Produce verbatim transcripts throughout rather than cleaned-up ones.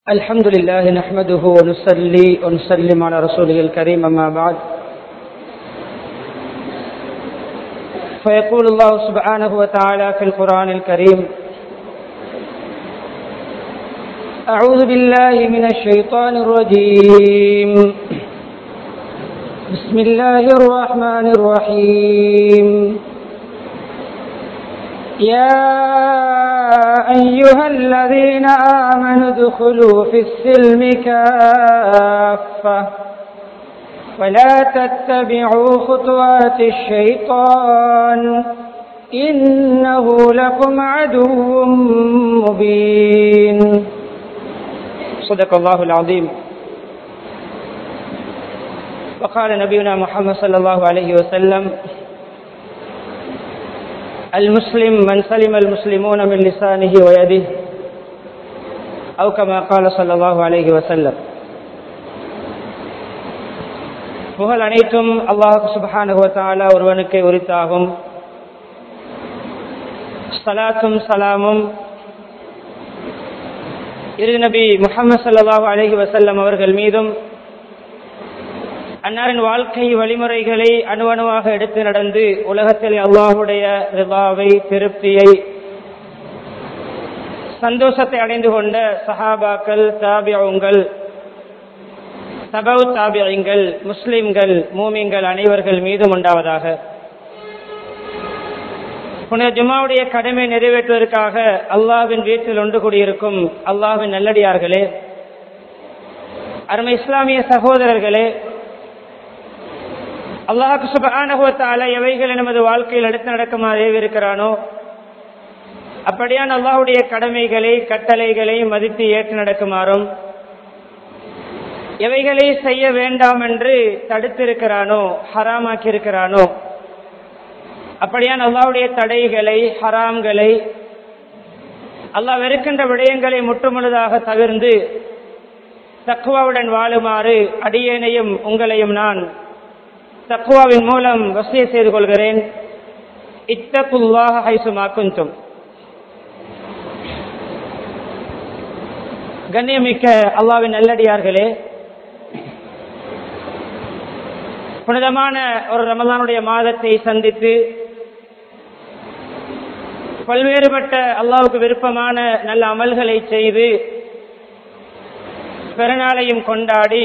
الحمد لله نحمده ونصلي ونسلم على رسوله الكريم أما بعد فيقول الله سبحانه وتعالى في القرآن الكريم أعوذ بالله من الشيطان الرجيم بسم الله الرحمن الرحيم يا أيها الذين آمنوا ادخلوا في السلم كافة ولا تتبعوا خطوات الشيطان إنه لكم عدو مبين صدق الله العظيم. وقال نبينا محمد صلى الله عليه وسلم المسلم من سلم المسلمون من لسانه ويده أو كما قال صلى الله عليه وسلم. புகழ் அனைத்தும் அல்லாஹ் சுப்ஹானஹு வ தஆலா ஒருவனுக்கே உரித்தாகும். ஸலாத்தும் ஸலாமும் இரு நபி முஹம்மது ஸல்லல்லாஹு அலைஹி வஸல்லம் அவர்கள் மீதும் அன்னாரின் வாழ்க்கை வழிமுறைகளை அணுவணுவாக எடுத்து நடந்து உலகத்தில் அல்லாஹுடைய ரிதாவை திருப்தியை சந்தோஷத்தை அடைந்து கொண்ட சஹாபாக்கள் தாபிஊன்கள் தபவு தாபிஈன்கள் முஸ்லிம்கள் மூமின்கள் அனைவர்கள் மீதும் உண்டாவதாக. புனித ஜும்மாவுடைய கடமை நிறைவேற்றுவதற்காக அல்லாஹ்வின் வீட்டில் ஒன்று கூடியிருக்கும் அல்லாஹ்வின் நல்லடியார்களே, அருமை இஸ்லாமிய சகோதரர்களே, அல்லாஹ் சுப்ஹானஹு வ தஆலா எவைகளை நமது வாழ்க்கையில் எடுத்து நடக்குமாறு ஏவிருக்கிறானோ அப்படியான அல்லாஹ்வுடைய கடமைகளை கட்டளைகளை மதித்து ஏற்று நடக்குமாறும், எவைகளை செய்ய வேண்டாம் என்று தடுத்திருக்கிறானோ ஹராமாக்கி இருக்கிறானோ அப்படியான அல்லாஹ்வுடைய தடைகளை ஹராம்களை அல்லாஹ் வெறுக்கின்ற விடயங்களை முற்றுமுழுதாக தவிர்ந்து தக்வாவுடன் வாழுமாறு அடியேனையும் உங்களையும் நான் தக்வாவின் மூலம் வசிய செய்து கொள்கிறேன். இத்தகுல்லாஹ ஹைசுமா குன்தும். கண்ணியமிக்க அல்லாஹ்வின் நல்லடியார்களே, புனிதமான ஒரு ரமலானுடைய மாதத்தை சந்தித்து பல்வேறுபட்ட அல்லாஹ்வுக்கு விருப்பமான நல்ல அமல்களை செய்து பெருநாளையும் கொண்டாடி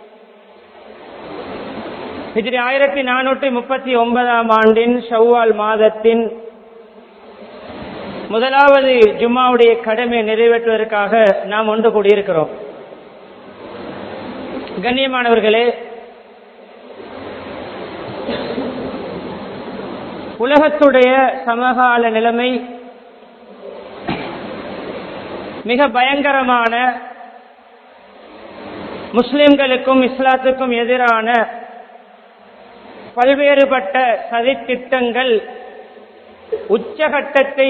ஹிஜ்ரி ஆயிரத்தி நானூற்றி முப்பத்தி ஒன்பதாம் ஆண்டின் ஷவ்வால் மாதத்தின் முதலாவது ஜும்மாவுடைய கடமை நிறைவேற்றுவதற்காக நாம் ஒன்று கூடியிருக்கிறோம். கண்ணியமானவர்களே, உலகத்துடைய சமகால நிலைமை மிக பயங்கரமான, முஸ்லிம்களுக்கும் இஸ்லாத்துக்கும் எதிரான பல்வேறுபட்ட சதித்திட்டங்கள் உச்சகட்டத்தை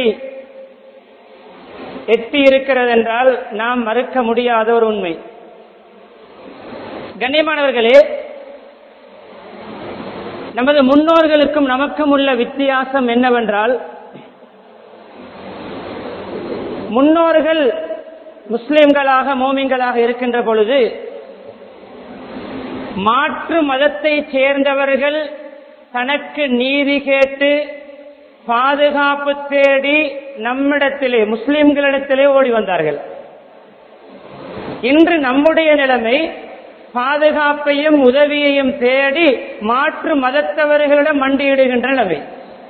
எட்டி இருக்கிறது என்றால் நாம் மறுக்க முடியாத ஒரு உண்மை. கண்ணியமானவர்களே, நமது முன்னோர்களுக்கும் நமக்கும் உள்ள வித்தியாசம் என்னவென்றால், முன்னோர்கள் முஸ்லிம்களாக மோமின்களாக இருக்கின்ற பொழுது மாற்று மதத்தை சேர்ந்தவர்கள் தனக்கு நீதி கேட்டு பாதுகாப்பு தேடி நம்மிடத்திலே முஸ்லிம்களிடத்திலே ஓடி வந்தார்கள். இன்று நம்முடைய நிலைமை பாதுகாப்பையும் உதவியையும் தேடி மாற்று மதத்தவர்களிடம் மண்டியிடுகின்ற நிலைமை.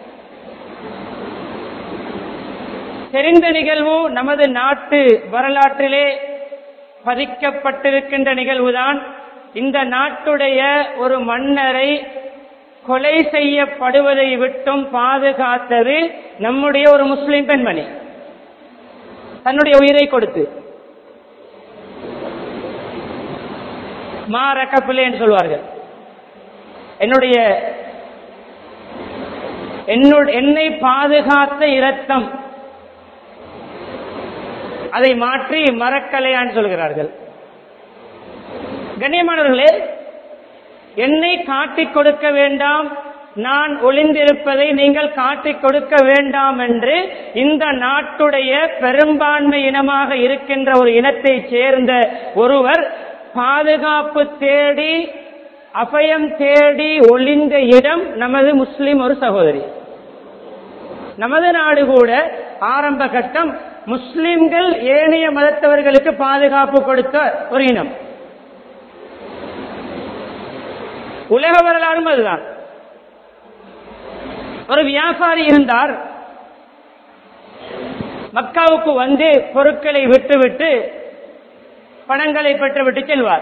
தெரிந்த நிகழ்வு, நமது நாட்டு வரலாற்றிலே பதிக்கப்பட்டிருக்கின்ற நிகழ்வுதான். இந்த நாட்டுடைய ஒரு மன்னரை கொலை செய்யப்படுவதை விட்டும் பாதுகாத்தது நம்முடைய ஒரு முஸ்லிம் பெண்மணி, தன்னுடைய உயிரை கொடுத்து. மாரக்கப்பிலே என்று சொல்வார்கள். என்னுடைய என்னை பாதுகாத்த இரத்தம், அதை மாற்றி மரக்கலையான்னு சொல்கிறார்கள். கண்ணியமானவர்களே, என்னை காட்டிக் கொடுக்க வேண்டாம், நான் ஒளிந்திருப்பதை நீங்கள் காட்டிக் கொடுக்க வேண்டாம் என்று இந்த நாட்டுடைய பெரும்பான்மை இனமாக இருக்கின்ற ஒரு இனத்தை சேர்ந்த ஒருவர் பாதுகாப்பு தேடி அபயம் தேடி ஒளிந்த இடம் நமது முஸ்லிம் ஒரு சகோதரி. நமது நாடு கூட ஆரம்ப கட்டம் முஸ்லிம்கள் ஏனைய மதத்தவர்களுக்கு பாதுகாப்பு கொடுத்த ஒரு இனம். உலக வரலாறும் அதுதான். ஒரு வியாபாரி இருந்தார், மக்காவுக்கு வந்து பொருட்களை விட்டுவிட்டு பணங்களை பெற்றுவிட்டு செல்வார்.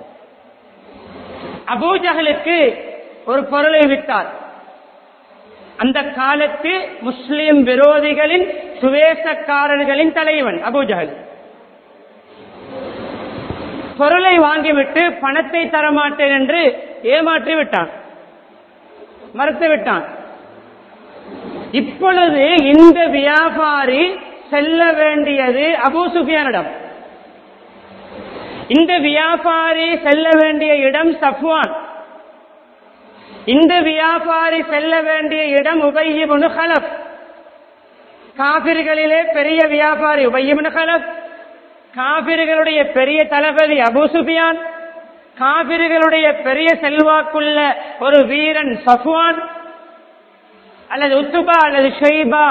அபூஜஹலுக்கு ஒரு பொருளை விட்டார். அந்த காலத்து முஸ்லிம் விரோதிகளின் சுவேசக்காரர்களின் தலைவன் அபூஜஹல். பொருளை வாங்கிவிட்டு பணத்தை தரமாட்டேன் என்று ஏமாற்றி விட்டான், மறுத்து விட்டான். இப்பொழுது இந்த வியாபாரி செல்ல வேண்டியது அபூ சுஃபியானிடம். இந்த வியாபாரி செல்ல வேண்டிய இடம் சஃப்வான். இந்த வியாபாரி செல்ல வேண்டிய இடம் உபய் இப்னு கலப். காபிர்களிலே பெரிய வியாபாரி உபய் இப்னு கலப், காபிர்களுடைய பெரிய தளபதி அபூ சுஃபியான், காபிர்களுடைய பெரிய செல்வாக்குள்ள ஒரு வீரன் சஃப்வான் அல்லது உத்துபா அல்லது ஷைபா.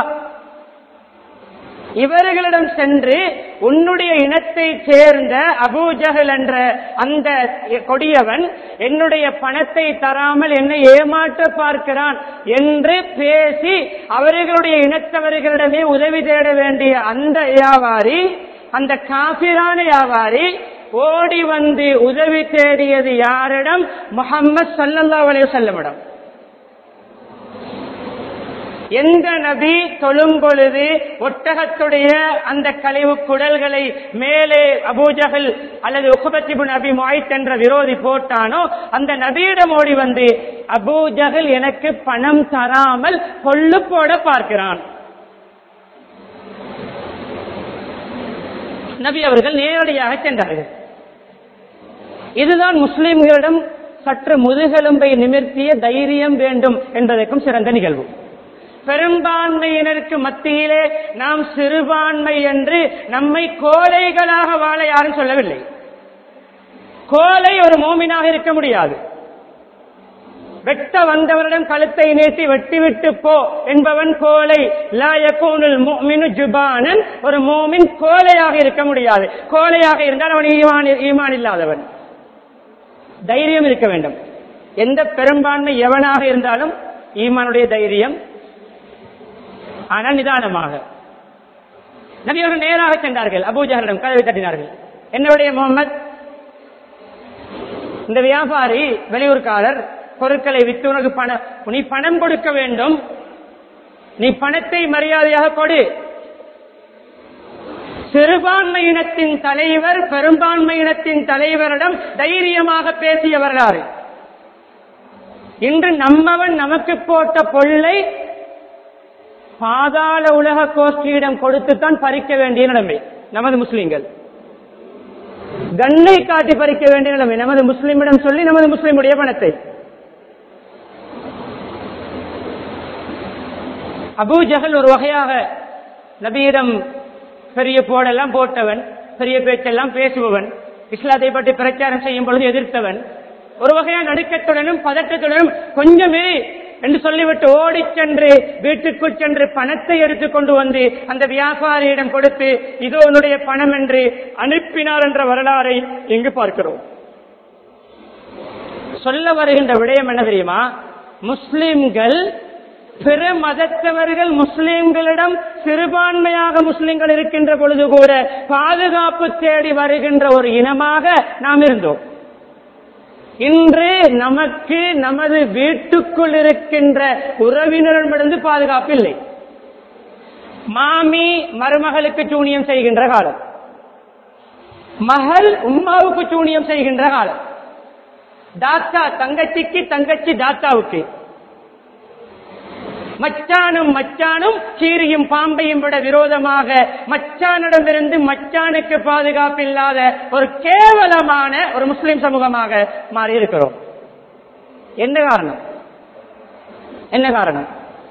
இவர்களிடம் சென்று உன்னுடைய இனத்தை சேர்ந்த அபூஜஹல் என்ற அந்த கொடியவன் என்னுடைய பணத்தை தராமல் என்னை ஏமாற்ற பார்க்கிறான் என்று பேசி அவர்களுடைய இனத்தவர்களிடமே உதவி தேட வேண்டிய அந்த வியாபாரி, அந்த காபிரான வியாபாரி ஓடி வந்து உதவி தேடியது யாரிடம்? முஹம்மது ஸல்லல்லாஹு அலைஹி வஸல்லமிடம். எந்த நபி தொழும் பொழுது ஒட்டகத்துடைய அந்த கழிவு குடல்களை மேலே அபூஜஹல் அல்லது உக்பத் இப்னு அபி முஐத் என்ற விரோதி போட்டானோ அந்த நபியிடம் ஓடி வந்து அபூஜஹல் எனக்கு பணம் தராமல் கொள்ளு போட பார்க்கிறான். நபி அவர்கள் நேரடியாக சென்றார்கள். இதுதான் முஸ்லிம்களிடம் சற்று முதுகெலும்பை நிமிர்த்திய தைரியம் வேண்டும் என்பதற்கும் சிறந்த நிகழ்வு. பெரும்பான்மையினருக்கு மத்தியிலே நாம் சிறுபான்மை என்று நம்மை கோழைகளாக வாழ யாரும் சொல்லவில்லை. கோழை ஒரு மோமினாக இருக்க முடியாது. வெட்ட வந்தவரிடம் கழுத்தை நீட்டி வெட்டிவிட்டு போ என்பவன் கோழை. லா யகூனுல் முஃமினு ஜுபானன், ஒரு மோமின் கோழையாக இருக்க முடியாது. கோழையாக இருந்தால் அவன் ஈமான் ஈமான் இல்லாதவன். தைரியம் இருக்க வேண்டும். எந்த பெரும்பான்மை எவனாக இருந்தாலும் ஈமானுடைய தைரியம், ஆனால் நிதானமாக. நபி அவர்கள் நேராக சென்றார்கள், அபூஜஹலிடம் கதவை தட்டினார்கள். என்னுடைய முகமது, இந்த வியாபாரி வெளியூர்காரர் பொருட்களை வித்து உனக்கு பணம், நீ பணம் கொடுக்க வேண்டும், நீ பணத்தை மரியாதையாக கொடு. சிறுபான்மையினத்தின் தலைவர் பெரும்பான்மையினத்தின் தலைவரிடம் தைரியமாக பேசிய வரலாறு. இன்று நம்மவன் நமக்கு போட்ட பொல்லை பாதாள உலக கோஷ்டியிடம் கொடுத்துத்தான் பறிக்க வேண்டிய நிலைமை நமது முஸ்லிம்கள். கண்ணை காட்டி பறிக்க வேண்டிய நிலைமை நமது முஸ்லிமிடம் சொல்லி நமது முஸ்லிமுடைய பணத்தை. அபூஜஹல் ஒரு வகையாக நபியிடம் பெரிய போடெல்லாம் போட்டவன், பெரிய பேச்செல்லாம் பேசுபவன், இஸ்லாத்தை பற்றி பிரச்சாரம் செய்யும் பொழுது எதிர்த்தவன். ஒரு வகையான நடுக்கத்துடனும் பதட்டத்துடனும் கொஞ்சமே என்று சொல்லிவிட்டு ஓடி சென்று வீட்டுக்குள் சென்று பணத்தை எடுத்துக் கொண்டு வந்து அந்த வியாபாரியிடம் கொடுத்து இதோ உன்னுடைய பணம் என்று அனுப்பினார் என்ற வரலாறை இங்கு பார்க்கிறோம். சொல்ல வருகின்ற விடயம் என்ன தெரியுமா? முஸ்லிம்கள் பிற மதத்தவர்கள் முஸ்லிம்களிடம் சிறுபான்மையாக முஸ்லிம்கள் இருக்கின்ற பொழுது கூட பாதுகாப்பு தேடி வருகின்ற ஒரு இனமாக நாம் இருந்தோம். இன்று நமக்கு நமது வீட்டுக்குள் இருக்கின்ற உறவினரிடமிருந்து பாதுகாப்பு இல்லை. மாமி மருமகளுக்கு சூனியம் செய்கின்ற காலம், மகள் உம்மாவுக்கு சூனியம் செய்கின்ற காலம், தாத்தா தங்கச்சிக்கு, தங்கச்சி தாத்தாவுக்கு, மச்சானும் மச்சானும் கீரியும் பாம்பையும் விட விரோதமாக மச்சானிடமிருந்து மச்சானுக்கு பாதுகாப்பு இல்லாத ஒரு கேவலமான ஒரு முஸ்லிம் சமூகமாக மாறி இருக்கிறோம். என்ன காரணம்? என்ன காரணம்?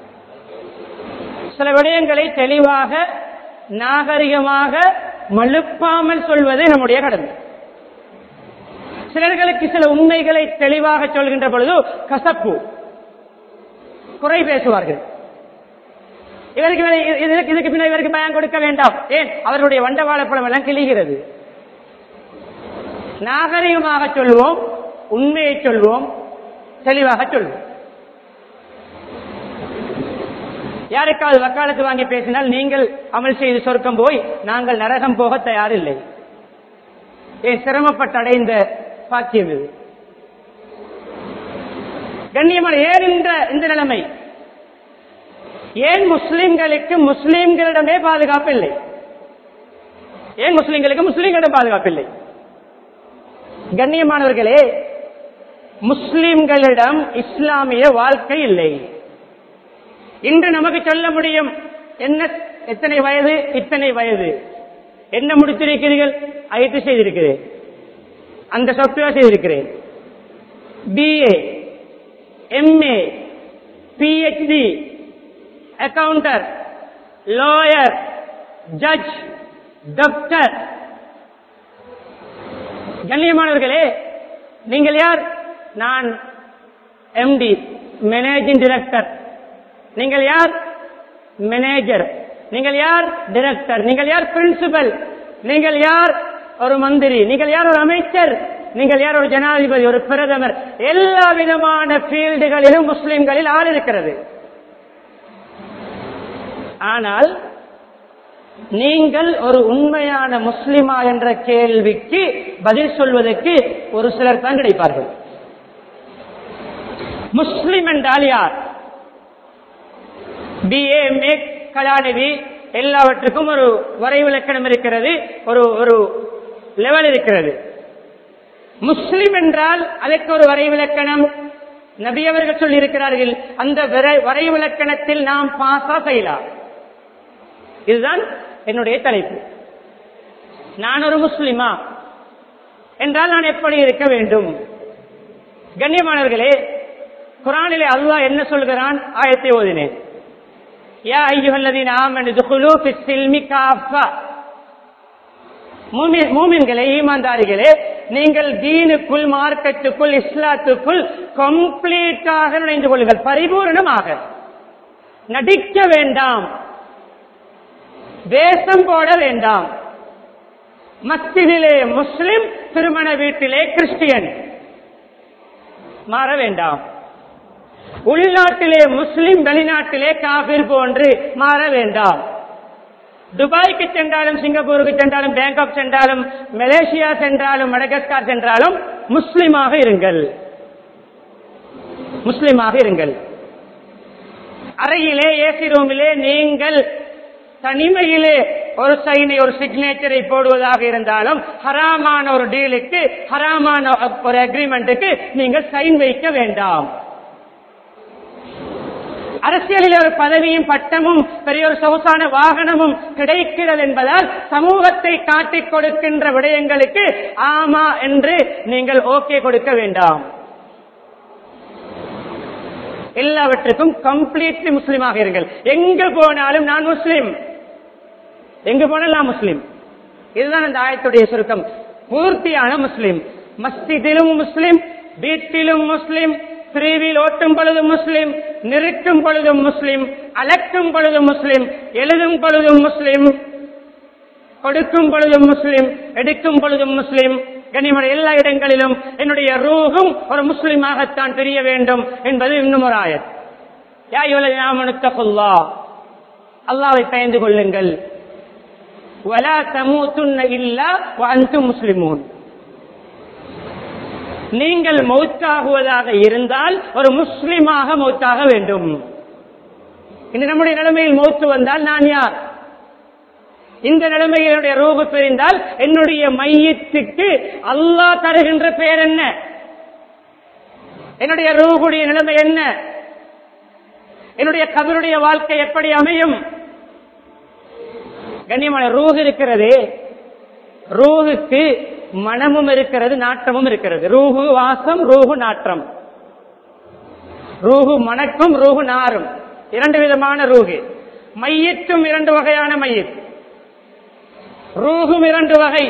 சில விடயங்களை தெளிவாக நாகரிகமாக மழுப்பாமல் சொல்வது நம்முடைய கடமை. சிலர்களுக்கு சில உண்மைகளை தெளிவாக சொல்கின்ற பொழுது கசப்பு, குறை பேசுவார்கள். இவருக்கு இதுக்கு பின்னர் இவருக்கு பயம் கொடுக்க வேண்டாம், ஏன் அவர்களுடைய வண்டவாளப்பழம் எல்லாம் கிழிகிறது. நாகரிகமாக சொல்வோம், உண்மையை சொல்வோம், தெளிவாக சொல்வோம். யாருக்காவது வக்காலத்து வாங்கி பேசினால் நீங்கள் அமல் செய்து சொர்க்கம் போய் நாங்கள் நரகம் போக தயாரில்லை. ஏன் சிரமப்பட்டு அடைந்த பாக்கியம் இது. கண்ணியமான ஏன் இந்த இந்த நிலைமை? ஏன் முஸ்லிம்களுக்கு முஸ்லிம்களிடமே பாதுகாப்பு இல்லை? ஏன் முஸ்லிம்களுக்கு முஸ்லிம்களிடம் பாதுகாப்பு இல்லை? கண்ணியமானவர்களே, முஸ்லிம்களிடம் இஸ்லாமிய வாழ்க்கை இல்லை. இன்று நமக்கு சொல்ல முடியும், என்ன எத்தனை வயது, இத்தனை வயது, என்ன முடித்திருக்கிறீர்கள், ஐடி செய்திருக்கிறேன், அந்த சாப்ட்வேர் செய்திருக்கிறேன், BA, MA, PhD, accountant, lawyer, judge, doctor. கண்ணியமானவர்களே, நீங்கள் யார்? நான் எம்டி, மேனேஜிங் டைரக்டர். நீங்கள் யார்? மேனேஜர். நீங்கள் யார்? டைரக்டர். நீங்கள் யார்? பிரின்சிபல். நீங்கள் யார்? ஒரு மந்திரி. நீங்கள் யார்? ஒரு அமைச்சர். நீங்கள் யார்? ஒரு ஜனாதிபதி, ஒரு பிரதமர். எல்லா விதமான ஃபீல்டுகளிலும் முஸ்லிம்களில் ஆள் இருக்கிறது. ஆனால் நீங்கள் ஒரு உண்மையான முஸ்லிமா என்ற கேள்விக்கு பதில் சொல்வதற்கு ஒரு சிலர் தான் கிடைப்பார்கள். முஸ்லிம் என்றால் யார்? பிஏ, எம்ஏ, கலாநிதி எல்லாவற்றுக்கும் ஒரு வரைவிலக்கணம் இருக்கிறது, ஒரு ஒரு லெவல் இருக்கிறது. முஸ்லிம் என்றால் அதற்கு ஒரு வரைவிலக்கணம் நபி அவர்கள் சொல்லி இருக்கிறார்கள். அந்த வரைவிலக்கணத்தில் நாம் பாசா செய்யலாம். இதுதான் என்னுடைய தலைப்பு. நான் ஒரு முஸ்லிமா என்றால் நான் எப்படி இருக்க வேண்டும்? கண்ணியமானவர்களே, குர்ஆனிலே அல்லாஹ் என்ன சொல்கிறான்? ஆயத்தை ஓதினேன். யா அய்யுஹல்லதீன ஆமனு துகுலூ ஃபிஸ்ஸில்மி காஃபா. மூமின்களே, ஈமான்தாரிகளே, நீங்கள் தீனுக்குள், மார்க்கத்துக்குள், இஸ்லாத்துக்குள் கம்ப்ளீட்டாக நுழைந்து கொள்ளுங்கள், பரிபூர்ணமாக. நடிக்க வேண்டாம், வேஷம் போட வேண்டாம். மஸ்ஜிதிலே முஸ்லிம், திருமண வீட்டிலே கிறிஸ்டியன் மாற வேண்டாம். உள்நாட்டிலே முஸ்லிம், வெளிநாட்டிலே காபிர் போன்று மாற வேண்டாம். துபாய்க்கு சென்றாலும், சிங்கப்பூருக்கு சென்றாலும், பேங்காக் சென்றாலும், மலேசியா சென்றாலும், மடகஸ்கார் சென்றாலும் முஸ்லிமாக இருங்கள், முஸ்லிமாக இருங்கள். அறையிலே, ஏசி ரூமிலே நீங்கள் தனிமையிலே ஒரு சைனை, ஒரு சிக்னேச்சரை போடுவதாக இருந்தாலும் ஹராமான ஒரு டீலுக்கு, ஹராமான ஒரு அக்ரிமெண்ட்டுக்கு நீங்கள் சைன் வைக்க வேண்டாம். அரசியலில் ஒரு பதவியும் பட்டமும் பெரிய ஒரு சொகுசான வாகனமும் கிடைக்கிறது என்பதால் சமூகத்தை காட்டிக் கொடுக்கின்ற விடயங்களுக்கு ஆமா என்று நீங்கள் ஓகே கொடுக்க வேண்டாம். எல்லாவற்றுக்கும் கம்ப்ளீட்லி முஸ்லிமாக இருங்கள். எங்கு போனாலும் நான் முஸ்லிம், எங்கு போனாலும் நான் முஸ்லிம். இதுதான் அந்த ஆயத்துடைய சுருக்கம். பூர்த்தியான முஸ்லிம். மஸ்ஜிதிலும் முஸ்லிம், வீட்டிலும் முஸ்லிம், பிரிவில் ஓட்டும் பொழுதும் முஸ்லிம், நிறுக்கும் பொழுதும் முஸ்லிம், அலக்கும் பொழுதும் முஸ்லிம், எழுதும் பொழுதும் முஸ்லிம், கொடுக்கும் பொழுதும் முஸ்லிம், எடுக்கும் பொழுதும் முஸ்லிம். கனிமட எல்லா இடங்களிலும் என்னுடைய ரூஹும் ஒரு முஸ்லிமாகத்தான் தெரிய வேண்டும் என்பது இன்னும் ஒரு ஆயத். யா அய்யுஹல்லதீன ஆமனு தகுல்லாஹ், அல்லாஹ்வை பயந்து கொள்ளுங்கள். வலா தமூதுன்ன இல்லா வ அன்தும் முஸ்லிமூன். நீங்கள் மௌத்தாகுவதாக இருந்தால் ஒரு முஸ்லிமாக மௌத்தாக வேண்டும். இந்த நம்முடைய நிலைமையில் மௌத்து வந்தால் நான் யார்? இந்த நிலைமையில் என்னுடைய ரூஹு பிரிந்தால் என்னுடைய மையத்துக்கு அல்லாஹ் தருகின்ற பெயர் என்ன? என்னுடைய ரூஹுடைய நிலைமை என்ன? என்னுடைய கபருடைய வாழ்க்கை எப்படி அமையும்? கண்ணியமான ரூஹ் இருக்கிறது, ரூஹுக்கு மனமும் இருக்கிறது, நாற்றமும் இருக்கிறது. ரூஹு வாசம், ரூஹு நாற்றம். ரூஹு மணக்கும், ரூஹு நாரும். இரண்டு விதமான ரூஹு. மையத்தும் இரண்டு வகையான மையத், ரூஹும் இரண்டு வகை.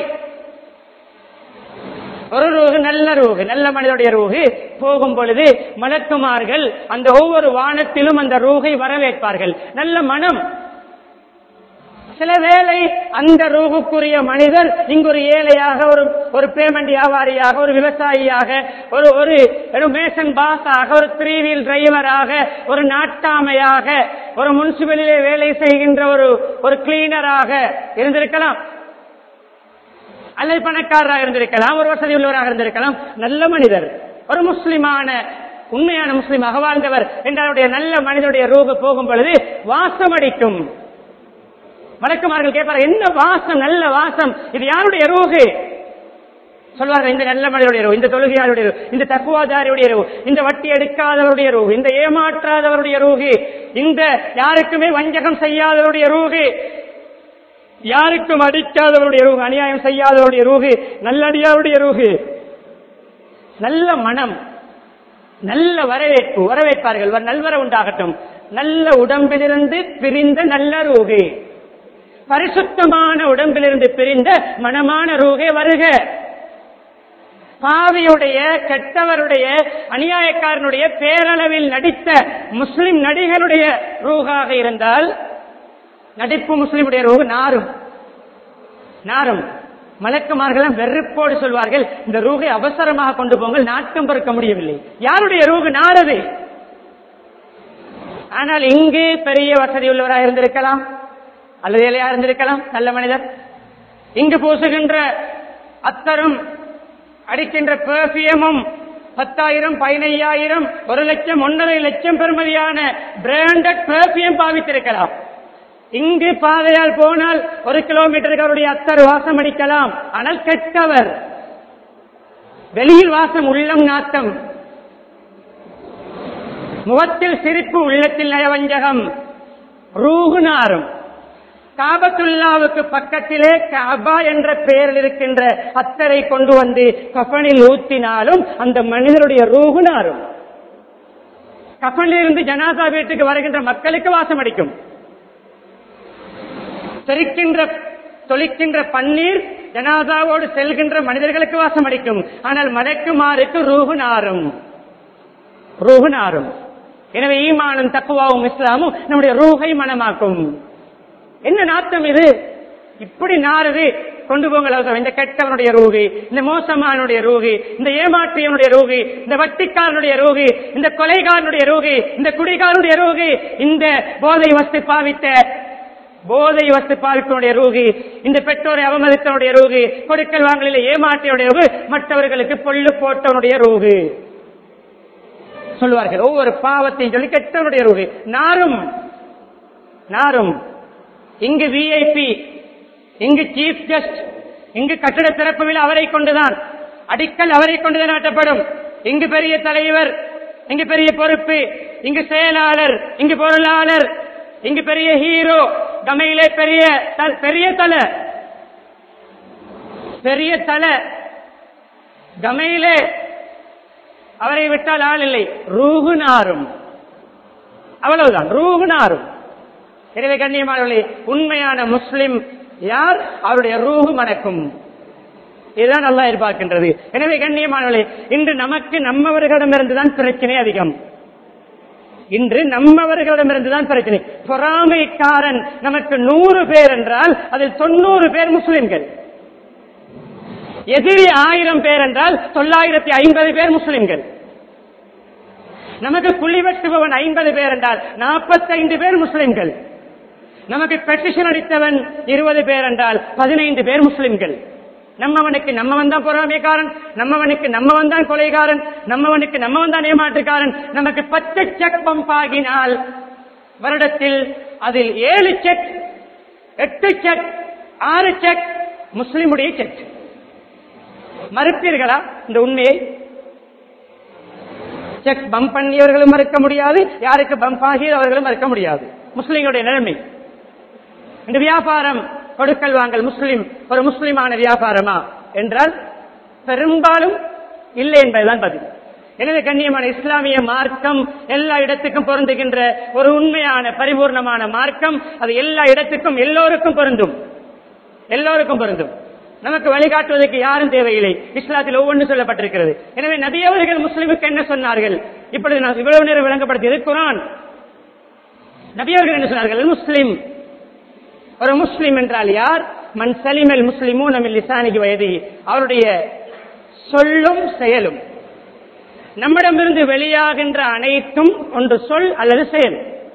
ஒரு ரூஹு நல்ல ரூஹு, நல்ல மனிதனுடைய ரூஹு போகும் பொழுது மலக்குமார்கள் அந்த ஒவ்வொரு வானத்திலும் அந்த ரூஹை வரவேற்பார்கள். நல்ல மனம். சில வேளை அந்த ரூஹுக்குரிய மனிதர் இங்கு ஒரு ஏழையாக, ஒரு ஒரு பேமெண்ட் வியாபாரியாக, ஒரு விவசாயியாக, ஒரு ஒரு மேசன் பாஸாக, ஒரு த்ரீ வீல் டிரைவராக, ஒரு நாட்டாமையாக, ஒரு முனிசிபலிலே வேலை செய்கின்ற ஒரு ஒரு கிளீனராக இருந்திருக்கலாம், அல்லது பணக்காரராக இருந்திருக்கலாம், ஒரு வசதி உள்ளவராக இருந்திருக்கலாம். நல்ல மனிதர், ஒரு முஸ்லிமான உண்மையான முஸ்லிமாக வாழ்ந்தவர் என்றாருடைய நல்ல மனிதனுடைய ரூஹு போகும் பொழுது வாசம் அடிக்கும். மலக்குமார்கள் கேட்பார்கள், என்ன வாசம், நல்ல வாசம், இது யாருடைய ரூஹு? சொல்வார்கள், இந்த நல்ல மனிதனுடைய ரூஹு, இந்த தொழுகையாளுடைய ரூஹு, இந்த தக்குவாதாரியுடைய ரூஹு, இந்த வட்டி எடுக்காதவருடைய ரூஹு, இந்த ஏமாற்றாதவருடைய ரூஹு, இந்த யாருக்குமே வஞ்சகம் செய்யாதவருடைய ரூஹு, யாருக்கும் அடிக்காதவருடைய ரூஹு, அநியாயம் செய்யாதவருடைய ரூஹு, நல்லடியாருடைய ரூஹு. நல்ல மனம், நல்ல வரவேற்பு வரவேற்பார்கள். நல்வர உண்டாகட்டும். நல்ல உடம்பிலிருந்து பிரிந்த நல்ல ரூஹு, பரிசுத்தமான உடம்பிலிருந்து பிரிந்த மனமான ரூஹே வருக. பாவியுடைய, கெட்டவருடைய, அநியாயக்காரனுடைய பேரளவில் நடித்த முஸ்லிம் நடிகருடைய ரூஹாக இருந்தால் நடிப்பு முஸ்லிமுடைய ரூஹு நாரும் நாரும். மலக்குமார்கள் வெறுப்போடு சொல்வார்கள், இந்த ரூஹை அவசரமாக கொண்டு போங்கள், நாட்டம் பொறுக்க முடியவில்லை. யாருடைய ரூஹு நாரது? ஆனால் இங்கு பெரிய வசதி உள்ளவராக இருந்திருக்கலாம், அல்லது ஏழையா இருந்திருக்கலாம், நல்ல மனிதர். இங்கு பூசுகின்ற அத்தரும் அடிக்கின்ற பெர்ஃபியூமும் பத்தாயிரம், பதினையாயிரம், ஒரு லட்சம், ஒன்றரை லட்சம் பெறுமதியான பிராண்டட் பெர்ஃபியூம் பாவித்திருக்கலாம். இங்கு பாதையால் போனால் ஒரு கிலோமீட்டருக்கு அவருடைய அத்தர் வாசம் அடிக்கலாம். ஆனால் கெட்டவர், வெளியில் வாசம், உள்ளம் நாட்டம், முகத்தில் சிரிப்பு, உள்ளத்தில் நயவஞ்சகம், ரூஹு நாரும். காபத்துல்லாவுக்கு பக்கத்திலே காபா என்ற பெயரில் இருக்கின்ற அத்தரை கொண்டு வந்து கஃனில் ஊத்தினாலும் அந்த மனிதனுடைய ரூஹு நாரும். கஃனிலிருந்து ஜனாசா வீட்டுக்கு வருகின்ற மக்களுக்கு வாசம் அடிக்கும். செரிக்கின்ற தொளிக்கின்ற பன்னீர் ஜனாசாவோடு செல்கின்ற மனிதர்களுக்கு வாசம் அடிக்கும். ஆனால் மலக்குமாருக்கு ரூஹு நாரும், ரூஹு நாரும். எனவே ஈமானும் தக்வாவும் இஸ்லாமும் நம்முடைய ரூஹை மனமாக்கும். என்ன நாட்டம் இது? இப்படி நாறுது, கொண்டு போங்கள். இந்த கெட்டவனுடைய ரூஹி, இந்த மோசமானுடைய ரூஹி, இந்த ஏமாற்றியவனுடைய ரூஹி, இந்த வட்டிக்காரனுடைய ரூஹி, இந்த கொலைகாரனுடைய ரூஹி, இந்த குடிகாரனுடைய ரூஹி, இந்த போதை வஸ்து பாவித்த போதை வஸ்து பாவிப்பனுடைய ரூஹி, இந்த பெற்றோரை அவமதித்தவனுடைய ரூஹி, கொடுக்கல் வாங்கலில் ஏமாற்றியவனுடைய ரூஹி, மற்றவர்களுக்கு பொல்லு போட்டவனுடைய ரூஹி சொல்வார்கள். ஒவ்வொரு பாவத்தையும் சொல்லி கெட்டவனுடைய ரூஹி நாரும் நாரும். இங்கு விஐபி, இங்கு சீஃப் கெஸ்ட், இங்கு கட்டட திறப்பு விழா அவரை கொண்டுதான், அடிக்கல் அவரை கொண்டுதான் நாட்டப்படும். இங்கு பெரிய தலைவர், இங்கு பெரிய பொறுப்பு, இங்கு செயலாளர், இங்கு பொருளாளர், இங்கு பெரிய ஹீரோ, கமையிலே பெரிய பெரிய தலை, பெரிய தலை கமையிலே அவரை விட்டால் ஆள் இல்லை. ரூஹு நாரும், அவ்வளவுதான், ரூஹு நாரும். எனவே கண்ணியமானவர்களே, உண்மையான முஸ்லிம் யார்? அவருடைய ரூஹு மணக்கும். இதுதான் அல்லாஹ் எதிர்பார்க்கின்றது. எனவே கண்ணியமானவர்களே, இன்று நமக்கு நம்மவர்களிடமிருந்துதான் பிரச்சனை அதிகம். இன்று நம்மவர்களிடமிருந்துதான் பிரச்சனை. பொறாமைக்காரன் நமக்கு நூறு பேர் என்றால் அதில் தொண்ணூறு பேர் முஸ்லிம்கள். எதிரி ஆயிரம் பேர் என்றால் தொள்ளாயிரத்தி ஐம்பது பேர் முஸ்லிம்கள். நமக்கு குழி வெட்டுபவன் ஐம்பது பேர் என்றால் நாற்பத்தி ஐந்து பேர் முஸ்லிம்கள். நமக்கு பெட்டிஷன் அடித்தவன் இருபது பேர் என்றால் பதினைந்து பேர் முஸ்லிம்கள். நம்மவனுக்கு நம்மவன் தான் பொறாமைக்காரன், நம்மவனுக்கு நம்மவன் தான் கொலைகாரன், நம்மவனுக்கு நம்மவன் தான் ஏமாற்றுக்காரன். நமக்கு பத்து செக் பம்ப் ஆகினால் வருடத்தில் அதில் ஏழு செக், எட்டு செக், ஆறு செக் முஸ்லிமுடைய செக். மறுப்பீர்களா இந்த உண்மையை? செக் பம்ப் பண்ணியவர்களும் மறுக்க முடியாது, யாருக்கு பம்ப் ஆகியவர்களும் மறுக்க முடியாது. முஸ்லிம்களுடைய நிலைமை. இந்த வியாபாரம் கொடுக்கல் வாங்கல் முஸ்லிம் ஒரு முஸ்லிமான வியாபாரமா என்றால் பெரும்பாலும் இல்லை என்பதுதான் பதில். எனவே கண்ணியமான இஸ்லாமிய மார்க்கம் எல்லா இடத்துக்கும் பொருந்துகின்ற ஒரு உண்மையான பரிபூர்ணமான மார்க்கம். அது எல்லா இடத்துக்கும் எல்லோருக்கும் பொருந்தும், எல்லோருக்கும் பொருந்தும். நமக்கு வழிகாட்டுவதற்கு யாரும் தேவையில்லை. இஸ்லாத்தில் ஒவ்வொன்று சொல்லப்பட்டிருக்கிறது. எனவே நபி அவர்கள் முஸ்லிமுக்கு என்ன சொன்னார்கள்? இப்பொழுது நான் இவ்வளவு நேரம் விளங்கப்படுத்தியது குர்ஆன். நபி அவர்கள் என்ன சொன்னார்கள்? முஸ்லிம், ஒரு முஸ்லிம் என்றால் யார்? மன் சலிமல் முஸ்லிமூன மின் லிசானிஹி வ யதிஹி, அவருடைய சொல்லும் செயலும், நம்மிடமிருந்து வெளியாகின்ற அனைத்தும் ஒன்று சொல் அல்லது செயல்.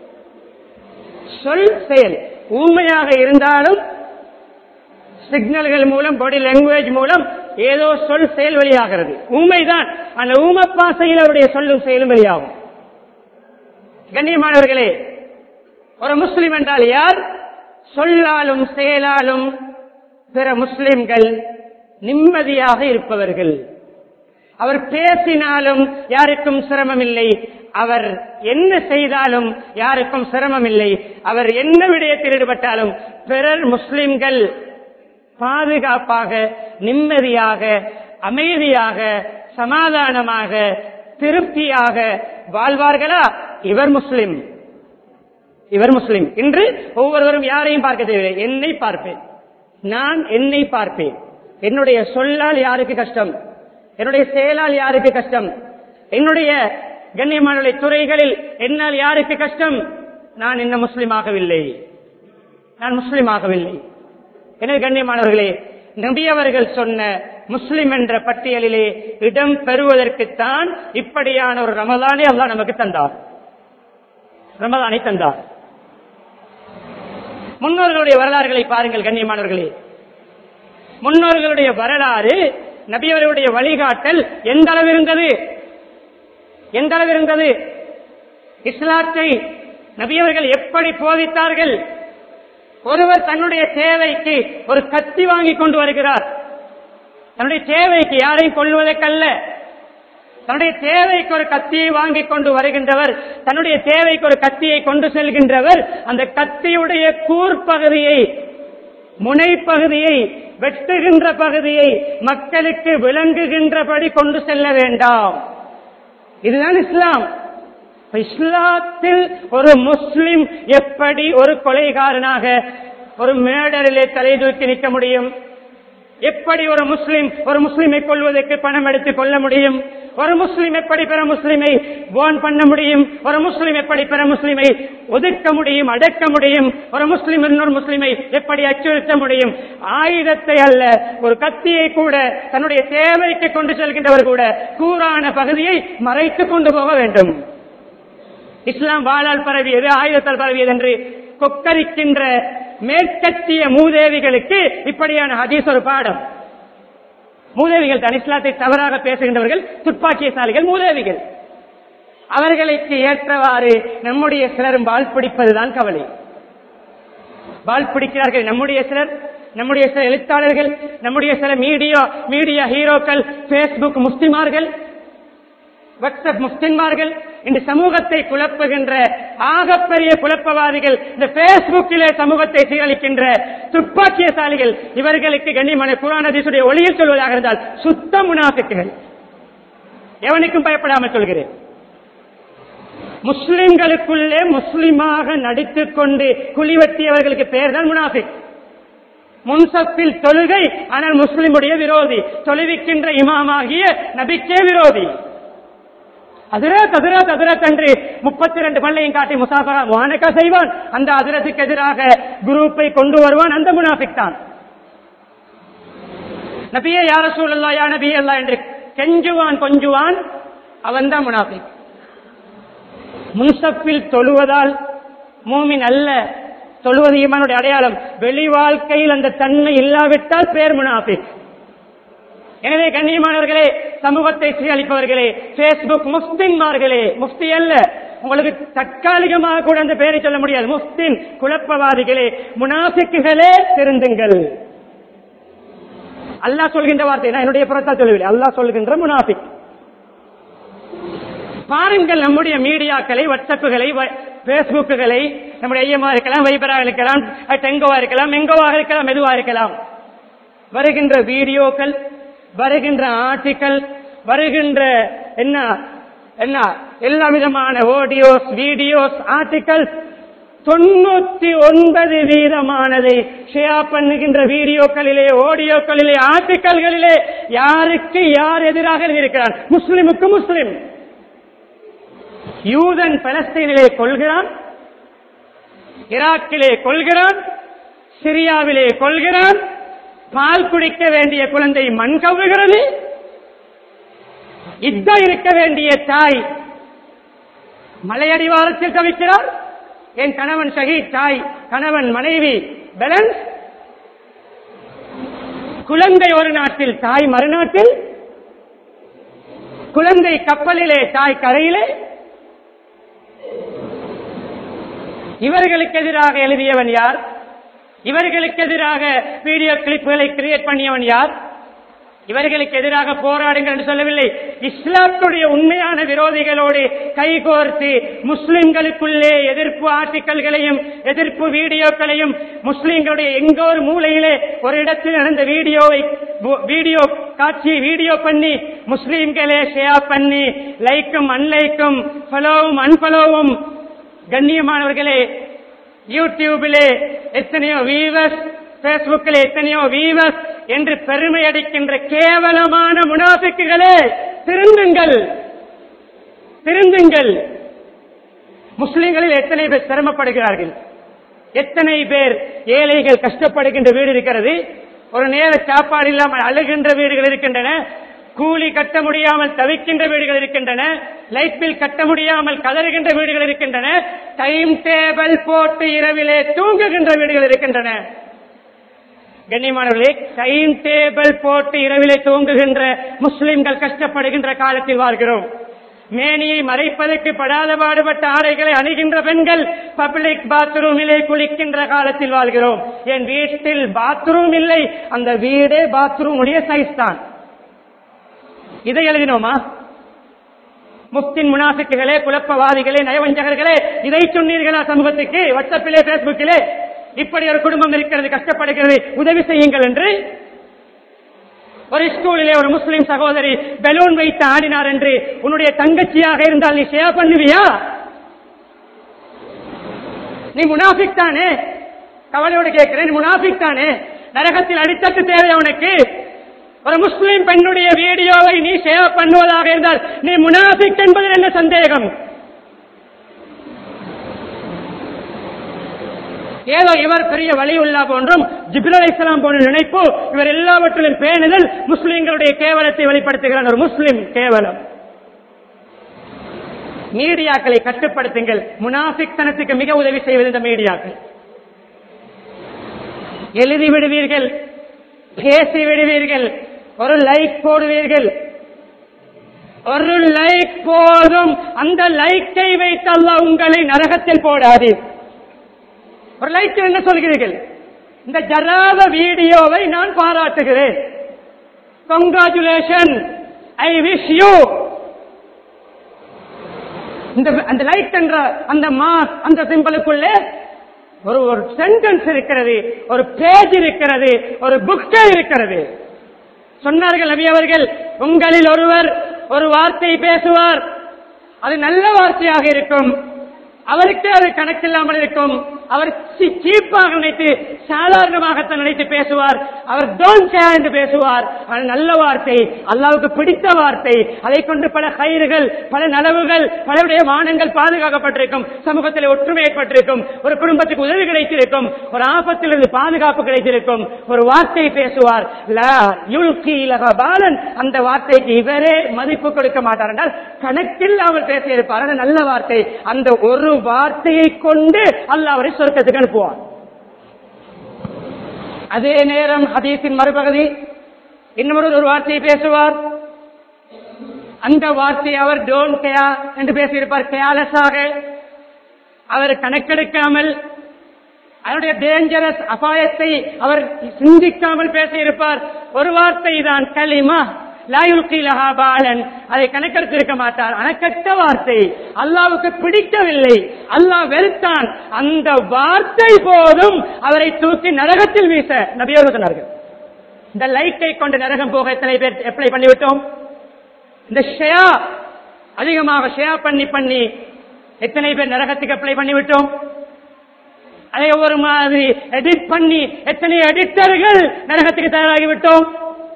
சொல் செயல் ஊமையாக இருந்தாலும் சிக்னல்கள் மூலம், பாடி லாங்குவேஜ் மூலம் ஏதோ சொல் செயல் வெளியாகிறது. ஊமைதான், அந்த ஊமப்பாசையில் அவருடைய சொல்லும் செயலும் வெளியாகும். கண்ணியமானவர்களே, ஒரு முஸ்லிம் என்றால் யார்? சொல்லாலும் செயலாலும் பிற முஸ்லிம்கள் நிம்மதியாக இருப்பவர்கள். அவர் பேசினாலும் யாருக்கும் சிரமம் இல்லை, அவர் என்ன செய்தாலும் யாருக்கும் சிரமம் இல்லை, அவர் என்ன விடயத்தில் ஈடுபட்டாலும் பிறர் முஸ்லிம்கள் பாதுகாப்பாக, நிம்மதியாக, அமைதியாக, சமாதானமாக, திருப்தியாக வாழ்வார்களா? இவர் முஸ்லிம், இவர் முஸ்லிம். இன்று ஒவ்வொருவரும் யாரையும் பார்க்க தேவையில்லை. என்னை பார்ப்பேன், நான் என்னை பார்ப்பேன். என்னுடைய சொல்லால் யாருக்கு கஷ்டம், என்னுடைய செயலால் யாருக்கு கஷ்டம், என்னுடைய கண்ணியமான துறைகளில் என்னால் யாருக்கு கஷ்டம்? நான் இன்னும் முஸ்லிமாகவில்லை, நான் முஸ்லிமாகவில்லை. எனவே கண்ணியமானவர்களே, நபி அவர்கள் சொன்ன முஸ்லிம் என்ற பட்டியலிலே இடம் பெறுவதற்குத்தான் இப்படியான ஒரு ரமலானை அல்லாஹ் நமக்கு தந்தார், ரமலானை தந்தார். முன்னோர்களுடைய வரலாறுகளை பாருங்கள் கண்ணியமானவர்களே. முன்னோர்களுடைய வரலாறு, நபி அவர்களுடைய வழிகாட்டல் எந்த அளவு இருந்தது, எந்த அளவு இருந்தது? இஸ்லாத்தை நபி அவர்கள் எப்படி போதித்தார்கள்? ஒருவர் தன்னுடைய தேவைக்கு ஒரு கத்தி வாங்கி கொண்டு வருகிறார். தன்னுடைய தேவைக்கு, யாரையும் கொள்வதற்கல்ல, தன்னுடைய தேவைக்கு ஒரு கத்தியை வாங்கி கொண்டு வருகின்றவர், தன்னுடைய தேவைக்கு ஒரு கத்தியை கொண்டு செல்கின்றவர், அந்த கத்தியுடைய கூர்பகுதியை, முனைப்பகுதியை, வெட்டுகின்ற பகுதியை மக்களுக்கு விளங்குகின்றபடி கொண்டு செல்ல வேண்டாம். இதுதான் இஸ்லாம். இஸ்லாத்தில் ஒரு முஸ்லிம் எப்படி ஒரு கொலைகாரனாக ஒரு மேடரிலே தலை தூக்கி நிற்க முடியும்? எப்படி ஒரு முஸ்லிம் ஒரு முஸ்லிமை கொள்வதற்கு பணம் எடுத்து கொள்ள முடியும்? ஒரு முஸ்லிம் எப்படி பிற முஸ்லிமை போன் பண்ண முடியும்? ஒரு முஸ்லிம் எப்படி பிற முஸ்லிமை ஒதுக்க முடியும், அடக்க முடியும்? ஒரு முஸ்லிம் இன்னொரு முஸ்லிமை எப்படி அச்சுறுத்த முடியும்? ஆயுதத்தை அல்ல, ஒரு கத்தியை கூட, தன்னுடைய தேவைக்கு கொண்டு செல்கின்றவர் கூட கூரான பகுதியை மறைத்து கொண்டு போக வேண்டும். இஸ்லாம் வாளால் பரவியது, ஆயுதத்தால் பரவியது என்று கொக்கரிக்கின்ற மேற்கத்திய மூதேவிகளுக்கு இப்படியான ஹதீஸ் ஒரு பாடம். மூதேவிகள் தான், இஸ்லாத்தை தவறாக பேசுகின்றவர்கள், துப்பாக்கியசாலிகள், மூதேவிகள். அவர்களுக்கு ஏற்றவாறு நம்முடைய சிலரும் வாள் பிடிப்பதுதான் கவலை. வாள் பிடிக்கிறார்கள் நம்முடைய சிலர், நம்முடைய சில எழுத்தாளர்கள், நம்முடைய சில மீடியா மீடியா ஹீரோக்கள், பேஸ்புக் முஸ்லிமார்கள், வாட்ஸ்அப் முஸ்லிம்மார்கள், இந்த சமூகத்தை குழப்புகின்ற ஆகப்பெரிய குழப்பவாதிகள், இந்த பேஸ்புக்கிலே சமூகத்தை சீரழிக்கின்ற துப்பாக்கியசாலிகள், இவர்களுக்கு கண்ணியமான குர்ஆன் ஹதீஸுடைய ஒளியில் சொல்வதாக இருந்தால் சுத்த முனாஃபிக்குகள். எவனுக்கும் பயப்படாமல் சொல்கிறேன். முஸ்லிம்களுக்குள்ளே முஸ்லிமாக நடித்துக் கொண்டு குழிவெட்டியவர்களுக்கு பெயர் தான் முனாஃபிக். முன்சப்பில் தொழுகை, ஆனால் முஸ்லிமுடைய விரோதி, தொழுவிக்கின்ற இமாமாகிய நபிக்கே விரோதி. அதிரத் அதிரத் அதிரத் என்று முப்பத்தி இரண்டு பள்ளியும் காட்டி முசாஃபரா வானக்கா செய்வான். அந்த அதிரத்துக்கு எதிராக குரூப்பை கொண்டு வருவான், அந்த முனாஃபிக் தான். நபியே யா ரசூலல்லாஹ், யா நபி அல்லாஹ் என்று கெஞ்சுவான், கொஞ்சுவான், அவன் தான் முனாஃபிக். முன்சப்பில் தொழுவதால் மூமின் அல்ல, தொழுவது ஈமானுடைய அடையாளம். வெளி வாழ்க்கையில் அந்த தன்மை இல்லாவிட்டால் பேர் முனாஃபிக். எனவே கண்ணியமானவர்களே, சமூகத்தை சீரழிப்பவர்களே, பேஸ்புக் முஃப்தின்மார்களே, முஃப்தி அல்ல, உங்களுக்கு தற்காலிகமாக கூட அந்த பெயரை சொல்ல முடியாது, முஃப்தின் குழப்பவாதிகளே, முனாஃபிக்குகளே, திருந்துங்கள். அல்லாஹ் சொல்கின்ற வார்த்தை, நான் என்னுடைய புறத்தால் சொல்லவில்லை, அல்லாஹ் சொல்கின்ற முனாஃபிக். பாருங்கள் நம்முடைய மீடியாக்களை, வாட்ஸ்அப்புகளை, பேஸ்புக்குகளை, நம்முடைய ஐயமா இருக்கலாம், வைபரா இருக்கலாம், டெங்கோவா இருக்கலாம், மெங்கோவாக இருக்கலாம், மெதுவா இருக்கலாம், வருகின்ற வீடியோக்கள், வருகின்ற ஆர்டிக்கல், வருகின்ற என்ன என்ன எல்லா விதமான ஆடியோஸ், வீடியோஸ், ஆர்டிகல்ஸ் தொண்ணூத்தி ஒன்பது வீதமானதை ஷேர் பண்ணுகின்ற வீடியோக்களிலே, ஆடியோக்களிலே, ஆர்டிகல்களிலே யாருக்கு யார் எதிராக இருக்கிறான்? முஸ்லிமுக்கு முஸ்லிம். யூதன் பலஸ்தீனிலே கொள்கிறான், ஈராக்கிலே கொள்கிறான், சிரியாவிலே கொள்கிறான், பால் குடிக்க வேண்டிய குழந்தை மண் கவ்வுகிறது, இத்த இருக்க வேண்டிய தாய் மலையடிவாரத்தில் தவிக்கிறார். என் கணவன் ஷஹீத், தாய் கணவன் மனைவி பேலன்ஸ். குழந்தை ஒரு நாட்டில், தாய் மறுநாட்டில். குழந்தை கப்பலிலே, தாய் கரையிலே. இவர்களுக்கு எதிராக எழுதியவன் யார்? இவர்களுக்கு எதிராக வீடியோ கிளிப்புகளை கிரியேட் பண்ணியவன் யார்? இவர்களுக்கு எதிராக போராடுங்கள் என்று சொல்லவில்லை. இஸ்லாத்துடைய உண்மையான விரோதிகளோடு கைகோர்த்து முஸ்லிம்களுக்குள்ளே எதிர்ப்பு ஆர்டிக்கல்களையும் எதிர்ப்பு வீடியோக்களையும் முஸ்லிம்களுடைய எங்கோ ஒரு மூலையிலே ஒரு இடத்தில் நடந்த வீடியோவை வீடியோ காட்சியை வீடியோ பண்ணி முஸ்லிம்களே ஷேர் பண்ணி லைக்கும் அன்லைக்கும் ஃபாலோவும் அன்ஃபாலோவும். கண்ணியமானவர்களே, யூடியூபிலே எத்தனையோ வீவர்ஸ், பேஸ்புக்கில் எத்தனையோ வீவர்ஸ் என்று பெருமை அடிக்கின்ற கேவலமான முனாஃபிக்குகளே, திருந்துங்கள், திருந்துங்கள். முஸ்லிம்களில் எத்தனை பேர் சிரமப்படுகிறார்கள், எத்தனை பேர் ஏழைகள் கஷ்டப்படுகின்ற வீடு இருக்கிறது, ஒரு நேர சாப்பாடு இல்லாமல் அழுகின்ற வீடுகள் இருக்கின்றன, கூலி கட்ட முடியாமல் தவிக்கின்ற வீடுகள் இருக்கின்றன, லைட் பில் கட்ட முடியாமல் கதறுகின்ற வீடுகள் இருக்கின்றன, டைம் டேபிள் போட்டு இரவிலே தூங்குகின்ற வீடுகள் இருக்கின்றன. கண்ணியமானவர்களே, டைம் டேபிள் போட்டு இரவிலே தூங்குகின்ற முஸ்லிம்கள் கஷ்டப்படுகின்ற காலத்தில் வாழ்கிறோம். மேனியை மறைப்பதற்கு படாத பாடுபட்ட ஆடைகளை அணிகின்ற பெண்கள் பப்ளிக் பாத்ரூமிலே குளிக்கின்ற காலத்தில் வாழ்கிறோம். என் வீட்டில் பாத்ரூம் இல்லை, அந்த வீடே பாத்ரூம் உடைய சைஸ் தான். இதை எழுதினோமா? முஸ்லிம் முனாஃபிக்குகளே, குழப்பவாதிகளே, நயவஞ்சகர்களே, இதை சொன்னீர்களா சமூகத்துக்கு? வாட்ஸ்அப்பிலே, பேஸ்புக்கிலே இப்படி ஒரு குடும்பம் இருக்கிறது, கஷ்டப்படுகிறது, உதவி செய்யுங்கள் என்று. ஒரு ஸ்கூலிலே ஒரு முஸ்லிம் சகோதரி பலூன் வைத்து ஆடினார் என்று உன்னுடைய தங்கச்சியாக இருந்தால் நீ ஷேர் பண்ணுவியா? நீ முனாஃபிக் தானே? கவலையோடு கேட்கிறேன், முனாஃபிக் தானே? நரகத்தில் அடித்தட்டு தேவை அவனுக்கு. ஒரு முஸ்லிம் பெண்ணுடைய வீடியோவை நீ ஷேர் பண்ணுவதாக இருந்தால் நீ முனாஃபிக் என்பதில் என்ன சந்தேகம்? ஏதோ இவர் பெரிய வலியுல்லா போன்றும் ஜிப்ரீல் அலைஹிஸ்ஸலாம் போன்ற நினைப்பு, இவர் எல்லாவற்றிலும் பேணுதல் முஸ்லிம்களுடைய கேவலத்தை வெளிப்படுத்துகிறார். ஒரு முஸ்லிம் கேவலம். மீடியாக்களை கட்டுப்படுத்துங்கள். முனாஃபிக் தனத்துக்கு மிக உதவி செய்வது இந்த மீடியாக்கள். எழுதி விடுவீர்கள், பேசி விடுவீர்கள், ஒரு லைக் போடுவீர்கள், ஒரு லைக் போதும். அந்த லைக்கை வைத்து அல்லாஹ் உங்களை நரகத்தில் போடாது. ஒரு லைக் என்ன சொல்கிறீர்கள்? இந்த ஜராத வீடியோவை நான் பாராட்டுகிறேன், கங்க்ராச்சுலேஷன், ஐ விஷ் யூ. அந்த லைக் என்ற அந்த மாஸ், அந்த சிம்பலுக்குள்ளே ஒரு ஒரு சென்டென்ஸ் இருக்கிறது, ஒரு பேஜ் இருக்கிறது, ஒரு புக்கே இருக்கிறது. சொன்னார்கள் நபி அவர்கள், உங்களில் ஒருவர் ஒரு வார்த்தை பேசுவார், அது நல்ல வார்த்தையாக இருக்கும், அவருக்கு அது கணக்கில்லாமல் இருக்கும், அவர் சீப்பாக நினைத்து சாதாரணமாகத்தான் நினைத்து பேசுவார், அவர் டோன்ட் கேர் என்று பேசுவார். அது நல்ல வார்த்தை, அல்லாஹ்வுக்கு பிடித்த வார்த்தை, அதை கொண்டு பல கயிறுகள், பல நலவுகள், பலருடைய மானங்கள் பாதுகாக்கப்பட்டிருக்கும், சமூகத்தில் ஒற்றுமை ஏற்பட்டிருக்கும், ஒரு குடும்பத்துக்கு உதவி கிடைத்திருக்கும், ஒரு ஆபத்திலிருந்து பாதுகாப்பு கிடைத்திருக்கும். ஒரு வார்த்தை பேசுவார், லா யுல்கி லஹபாலன், அந்த வார்த்தைக்கு இவரே மதிப்பு கொடுக்க மாட்டார் என்றால் கணக்கில்லாமல் பேசியிருப்பார். அது நல்ல வார்த்தை. அந்த ஒரு வார்த்தையை கொண்டு அல்லாஹ் அவரை சொர்க்கத்துக்கு அனுப்புவார். அதே நேரம் ஹதீஸின் மறுபகுதி இன்னொரு ஒரு வார்த்தையை பேசுவார், அந்த வார்த்தையை அவர் டோன்ட் கேர் என்று பேசியிருப்பார். கேர்லெஸ்ஸாக, அவர் கணக்கெடுக்காமல், அதனுடைய டேஞ்சரஸ் அபாயத்தை அவர் சிந்திக்காமல் பேசியிருப்பார். ஒரு வார்த்தை தான் கலிமா, லா யுல்கி லஹா பாலன், அதை கணக்கெடுத்திருக்க மாட்டார். அணக்கட்ட வார்த்தை, அல்லாஹ்வுக்கு பிடிக்கவில்லை, அல்லாஹ் வெறுத்தான். அந்த வார்த்தை போதும் அவரை தூக்கி நரகத்தில் வீச நபியோர் சொன்னார்கள். இந்த லைக்கை கொண்டு நரகம் போக எத்தனை பேர் அப்ளை பண்ணிவிட்டோம்? இந்த ஷேர் அதிகமாக ஷேர் பண்ணி பண்ணி எத்தனை பேர் நரகத்துக்கு அப்ளை பண்ணிவிட்டோம். அதை ஒரு மாதிரி எடிட் பண்ணி எத்தனை எடிட்டர்கள் நரகத்துக்கு தயாராகிவிட்டோம்.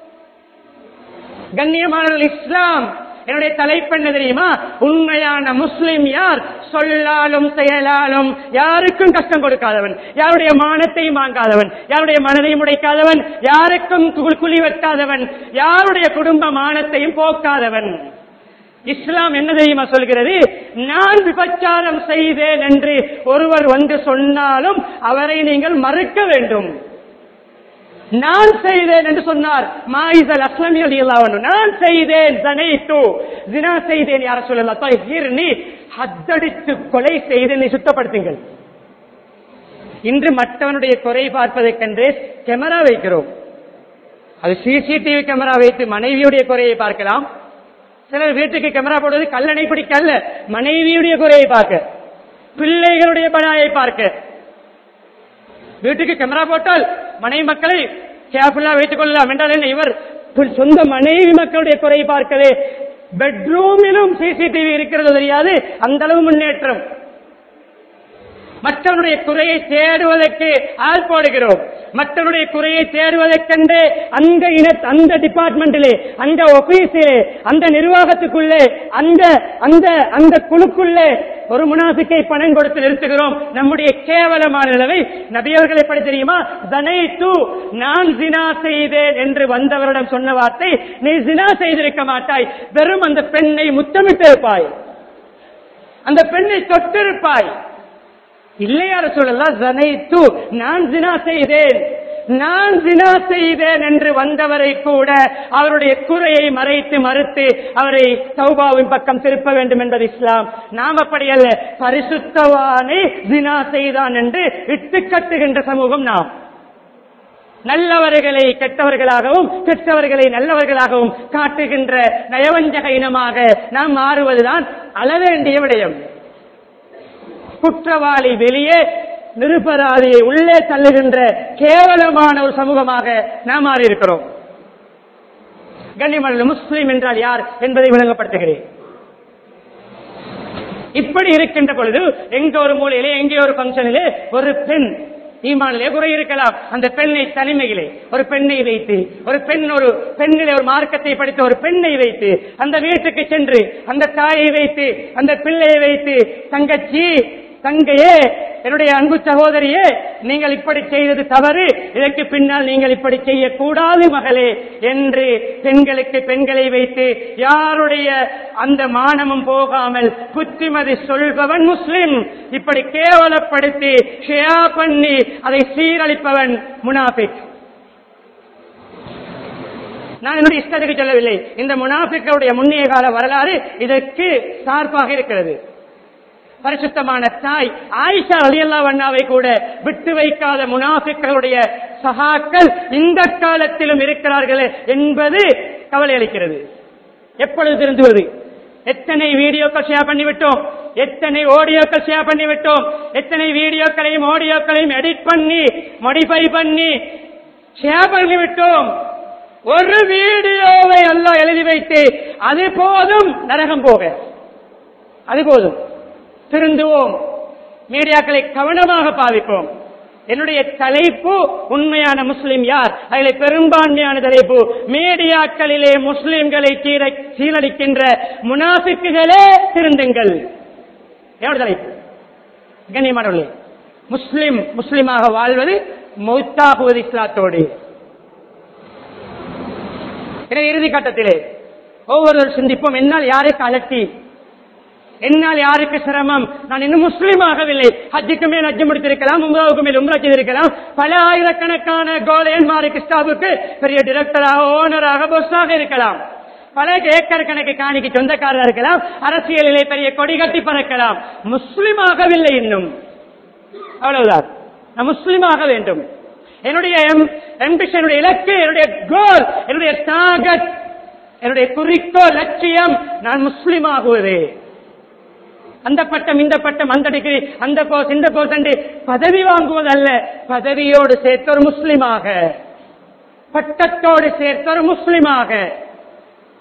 கண்ணியமானவர்கள், இஸ்லாம் என்னுடைய தலைப்பு என்ன தெரியுமா? உண்மையான முஸ்லிம் யார்? சொல்லாலும் செயலாலும் யாருக்கும் கஷ்டம் கொடுக்காதவன், யாருடைய மானத்தையும் வாங்காதவன், யாருடைய மனதையும் உடைக்காதவன், யாருக்கும் குழி வெட்டாதவன், யாருடைய குடும்ப மானத்தையும் போக்காதவன். இஸ்லாம் என்ன தெரியுமா சொல்கிறது? நான் விபச்சாரம் செய்தேன் என்று ஒருவர் வந்து சொன்னாலும் அவரை நீங்கள் மறுக்க வேண்டும். நான் செய்தேன் என்று சொன்னார் மாயிசல் அஸ்லமி ரலியல்லாஹு அன்ஹு. நான் செய்தேன், ஜனைத்து ஜினா செய்தேன் யா ரசூலல்லாஹ், தஹிர்னி ஹத்தடித்து கொலை செய்தேன், சுத்தப்படுத்துங்கள். இன்று மற்றவனுடைய குறை பார்ப்பதற்கென்றே கேமரா வைக்கிறோம். அது சிசிடிவி கேமரா வைத்து மனைவியுடைய குறையை பார்க்கலாம். சிலர் வீட்டுக்கு கேமரா போடுவது கல்லணை பிடிக்கல்ல, மனைவியுடைய குறையை பார்க்க, பிள்ளைகளுடைய பலாயை பார்க்க. வீட்டுக்கு கேமரா போட்டால் மனைவி மக்களை கேர்ஃபுல்லா வைத்துக் கொள்ளலாம் என்றால் என்ன, இவர் சொந்த மனைவி மக்களுடைய குறையை பார்க்கவே பெட்ரூமிலும் சிசிடிவி இருக்கிறது தெரியாது, அந்த அளவு முன்னேற்றம். மற்றவருடைய குறையை தேடுவதற்கு ஆள் போடுகிறோம். மற்றவருடைய குறையை தேடுவதற்கென்று அந்த இன அந்த டிபார்ட்மெண்டிலே, அந்த ஆபீஸிலே, அந்த நிர்வாகத்துக்குள்ளே, அந்த அந்த அந்த குழுக்குள்ளே ஒரு முனாஃபிக்கை பணம் கொடுத்து நிறுத்துகிறோம். நம்முடைய கேவலமான நிலைமை நபியவர்கள் எப்படி தெரியுமா? ஜனைத்து, நான் ஜினா செய்தேன் என்று வந்தவரிடம் சொன்ன வார்த்தை, நீ ஜினா செய்திருக்க மாட்டாய், வெறும் அந்த பெண்ணை முத்தமிட்டிருப்பாய், அந்த பெண்ணை தொட்டிருப்பாய். இல்லையா ரசூலல்லாஹ், ஜனைத்து, நான் ஜினா செய்தேன், நான் ஜினா செய்தேன் என்று வந்தவரை கூட அவருடைய குறையை மறைத்து மறுத்து அவரை தௌபாவின் பக்கம் திருப்ப வேண்டும் என்பது இஸ்லாம். நாம் அப்படி அல்ல, பரிசுத்தவானே ஜினா செய்தான் என்று இட்டு கட்டுகின்ற சமூகம் நாம். நல்லவர்களை கெட்டவர்களாகவும் கெட்டவர்களை நல்லவர்களாகவும் காட்டுகின்ற நயவஞ்சக இனமாக நாம் மாறுவதுதான் அளவேண்டிய விடயம். குற்றவாளி வெளியே, நிருபராதியை உள்ளே தள்ளுகின்ற கேவலமான ஒரு சமூகமாக நாம் மாறி இருக்கிறோம். கண்ணியமான முஸ்லிம் என்றால் யார் என்பதை விளங்கப்படுத்துகிறேன். இப்படி இருக்கின்ற பொழுது எங்க ஒரு மூலையிலே, எங்கே ஒரு பங்கனிலே ஒரு பெண் ஈமானிலே குறை இருக்கலாம். அந்த பெண்ணை தனிமையிலே ஒரு பெண்ணை வைத்து, ஒரு பெண் ஒரு பெண்ணிலே ஒரு மார்க்கத்தை படித்த ஒரு பெண்ணை வைத்து அந்த வீட்டுக்கு சென்று அந்த தாயை வைத்து அந்த பிள்ளையை வைத்து, தங்கச்சி, தங்கையே, என்னுடைய அன்பு சகோதரியே, நீங்கள் இப்படி செய்தது தவறு, இதற்கு பின்னால் நீங்கள் இப்படி செய்யக்கூடாது மகளே என்று பெண்களுக்கு பெண்களை வைத்து யாருடைய அந்த மானமும் போகாமல் புத்திமதி சொல்பவன் முஸ்லிம். இப்படி கேவலப்படுத்தி ஷியா பண்ணி அதை சீரழிப்பவன் முனாஃபிக். நான் என்னுடைய இஷ்டத்துக்கு சொல்லவில்லை, இந்த முனாஃபிக்குடைய முன்னைய கால வரலாறு இதற்கு சார்பாக இருக்கிறது. பரிசுத்தமான தாய் ஆயிஷா ரலியல்லாஹு அன்ஹாவை கூட விட்டு வைக்காத முனாஃபிக்குடைய சகாக்கள் இந்த காலத்திலும் இருக்கிறார்கள் என்பது கவலை அளிக்கிறது. எப்பொழுது திருந்துவது? எத்தனை வீடியோக்கள் ஷேர் பண்ணிவிட்டோம், எத்தனை ஆடியோக்கள் ஷேர் பண்ணிவிட்டோம், எத்தனை வீடியோக்களையும் ஆடியோக்களையும் எடிட் பண்ணி மாடிஃபை பண்ணி ஷேர் பண்ணிவிட்டோம். ஒரு வீடியோவை அல்லாஹ் எழுதி வைத்து அது போதும் நரகம் போக, அது போதும். திருந்துவோம், மீடியாக்களை கவனமாக பாவிப்போம். என்னுடைய தலைப்பு உண்மையான முஸ்லிம் யார், அதில் பெரும்பான்மையான தலைப்பு மீடியாக்களிலே முஸ்லிம்களை சீரழிக்கின்ற முனாஃபிக்குகளே திருந்துங்கள். என்னுடைய தலைப்பு. கண்ணியமானவர்களே, முஸ்லிம் முஸ்லிமாக வாழ்வது மௌத்தாகுவது இஸ்லாத்தோடு. எனவே இறுதி கட்டத்திலே ஒவ்வொருவர் சிந்திப்போம், என்னால் யாருக்கு அலட்டி, என்னால் யாருக்கு சிரமம், நான் இன்னும் முஸ்லீம் ஆகவில்லை, ஹஜ்ஜுக்கு மேல் ஹஜ்ஜு முடித்திருக்கலாம், உம்ராவுக்கு மேல் உம்ரா செய்திருக்கலாம், பல ஆயிரக்கணக்கான கோலையன்மாருக்கு ஸ்டாஃபுக்கு பெரிய டிரெக்டராக, ஓனராக, பொஸ்ஸாக இருக்கலாம், பல ஏக்கர் கணக்கு காணிக்கு சொந்தக்காரராக இருக்கலாம், அரசியலிலே பெரிய கொடி கட்டி பறக்கலாம், முஸ்லீம் ஆகவில்லை இன்னும். அவ்வளவுதான், நான் முஸ்லீம் ஆக வேண்டும். என்னுடைய அம்பிஷன், இலக்கு, என்னுடைய கோல், என்னுடைய டார்கெட், என்னுடைய குறிக்கோள், லட்சியம் நான் முஸ்லீம் ஆகுவது. அந்த பட்டம், இந்த பட்டம், அந்த டிகிரி, அந்த கோர்ஸ், இந்த கோர்ஸ் என்று பதவி வாங்குவதல்ல, பதவியோடு சேர்த்த ஒரு முஸ்லிமாக, பட்டத்தோடு சேர்த்த ஒரு முஸ்லிமாக.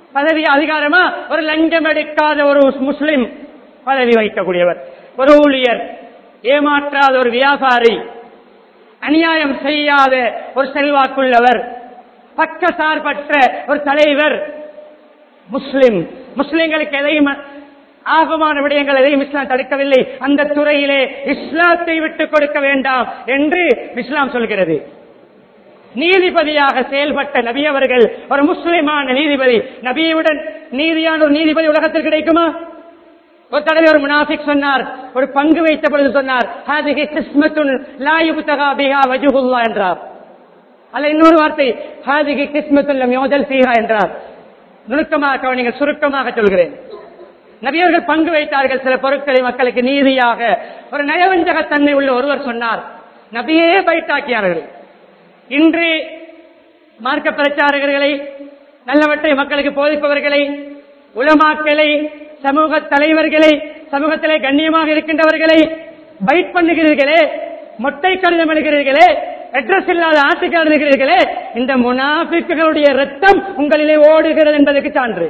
பதவி அதிகாரமா? ஒரு லஞ்சம் எடுக்காத ஒரு முஸ்லிம் பதவி வகிக்கக்கூடியவர், ஒரு ஊழியர், ஏமாற்றாத ஒரு வியாபாரி, அநியாயம் செய்யாத ஒரு செல்வாக்குள்ளவர், பக்கசார்பற்ற ஒரு தலைவர், முஸ்லிம். முஸ்லிம்களுக்கு எதையும் ஆகமான விடயங்கள் எதையும் இஸ்லாம் தடுக்கவில்லை. அந்த துறையிலே இஸ்லாத்தை விட்டுக் கொடுக்க வேண்டாம் என்று இஸ்லாம் சொல்கிறது. நீதிபதியாக செயல்பட்ட நபி அவர்கள் ஒரு முஸ்லிமான நீதிபதி. நபியுடன் நீதியான ஒரு நீதிபதி உலகத்தில் கிடைக்குமா? ஒரு தடவை ஒரு முனாஃபிக் சொன்னார், ஒரு பங்கு வைத்த பொழுது சொன்னார், ஹாதிஹி கிஸ்மத்துன் லா யுப்தகா பிஹா வஜ்ஹுல்லாஹ் என்றார். அல்ல இன்னொரு வார்த்தை, ஹாதிஹி கிஸ்மத்துன் லம் யுதல் ஃபீஹா என்றார். நுணுக்கமாக கவனிங்கள், சுருக்கமாக சொல்கிறேன். நபியவர்கள் பங்கு வைத்தார்கள் சில பொருட்களை மக்களுக்கு நீதியாக. ஒரு நயவஞ்சகத்தன்மை உள்ள ஒருவர் சொன்னார், நபியே பைட்டாக்கியார்கள். இன்று மார்க்க பிரச்சாரகர்களை, நல்லவற்றை மக்களுக்கு போதிப்பவர்களை, உலமாக்களை, சமூக தலைவர்களை, சமூகத்திலே கண்ணியமாக இருக்கின்றவர்களை பைட் பண்ணுகிறீர்களே, மொட்டை கடிதம் எழுகிறீர்களே, அட்ரஸ் இல்லாத ஆட்டுக்கு எழுதுகிறீர்களே, இந்த முனாஃபிக்குகளுடைய ரத்தம் உங்களிலே ஓடுகிறது என்பதற்கு சான்று.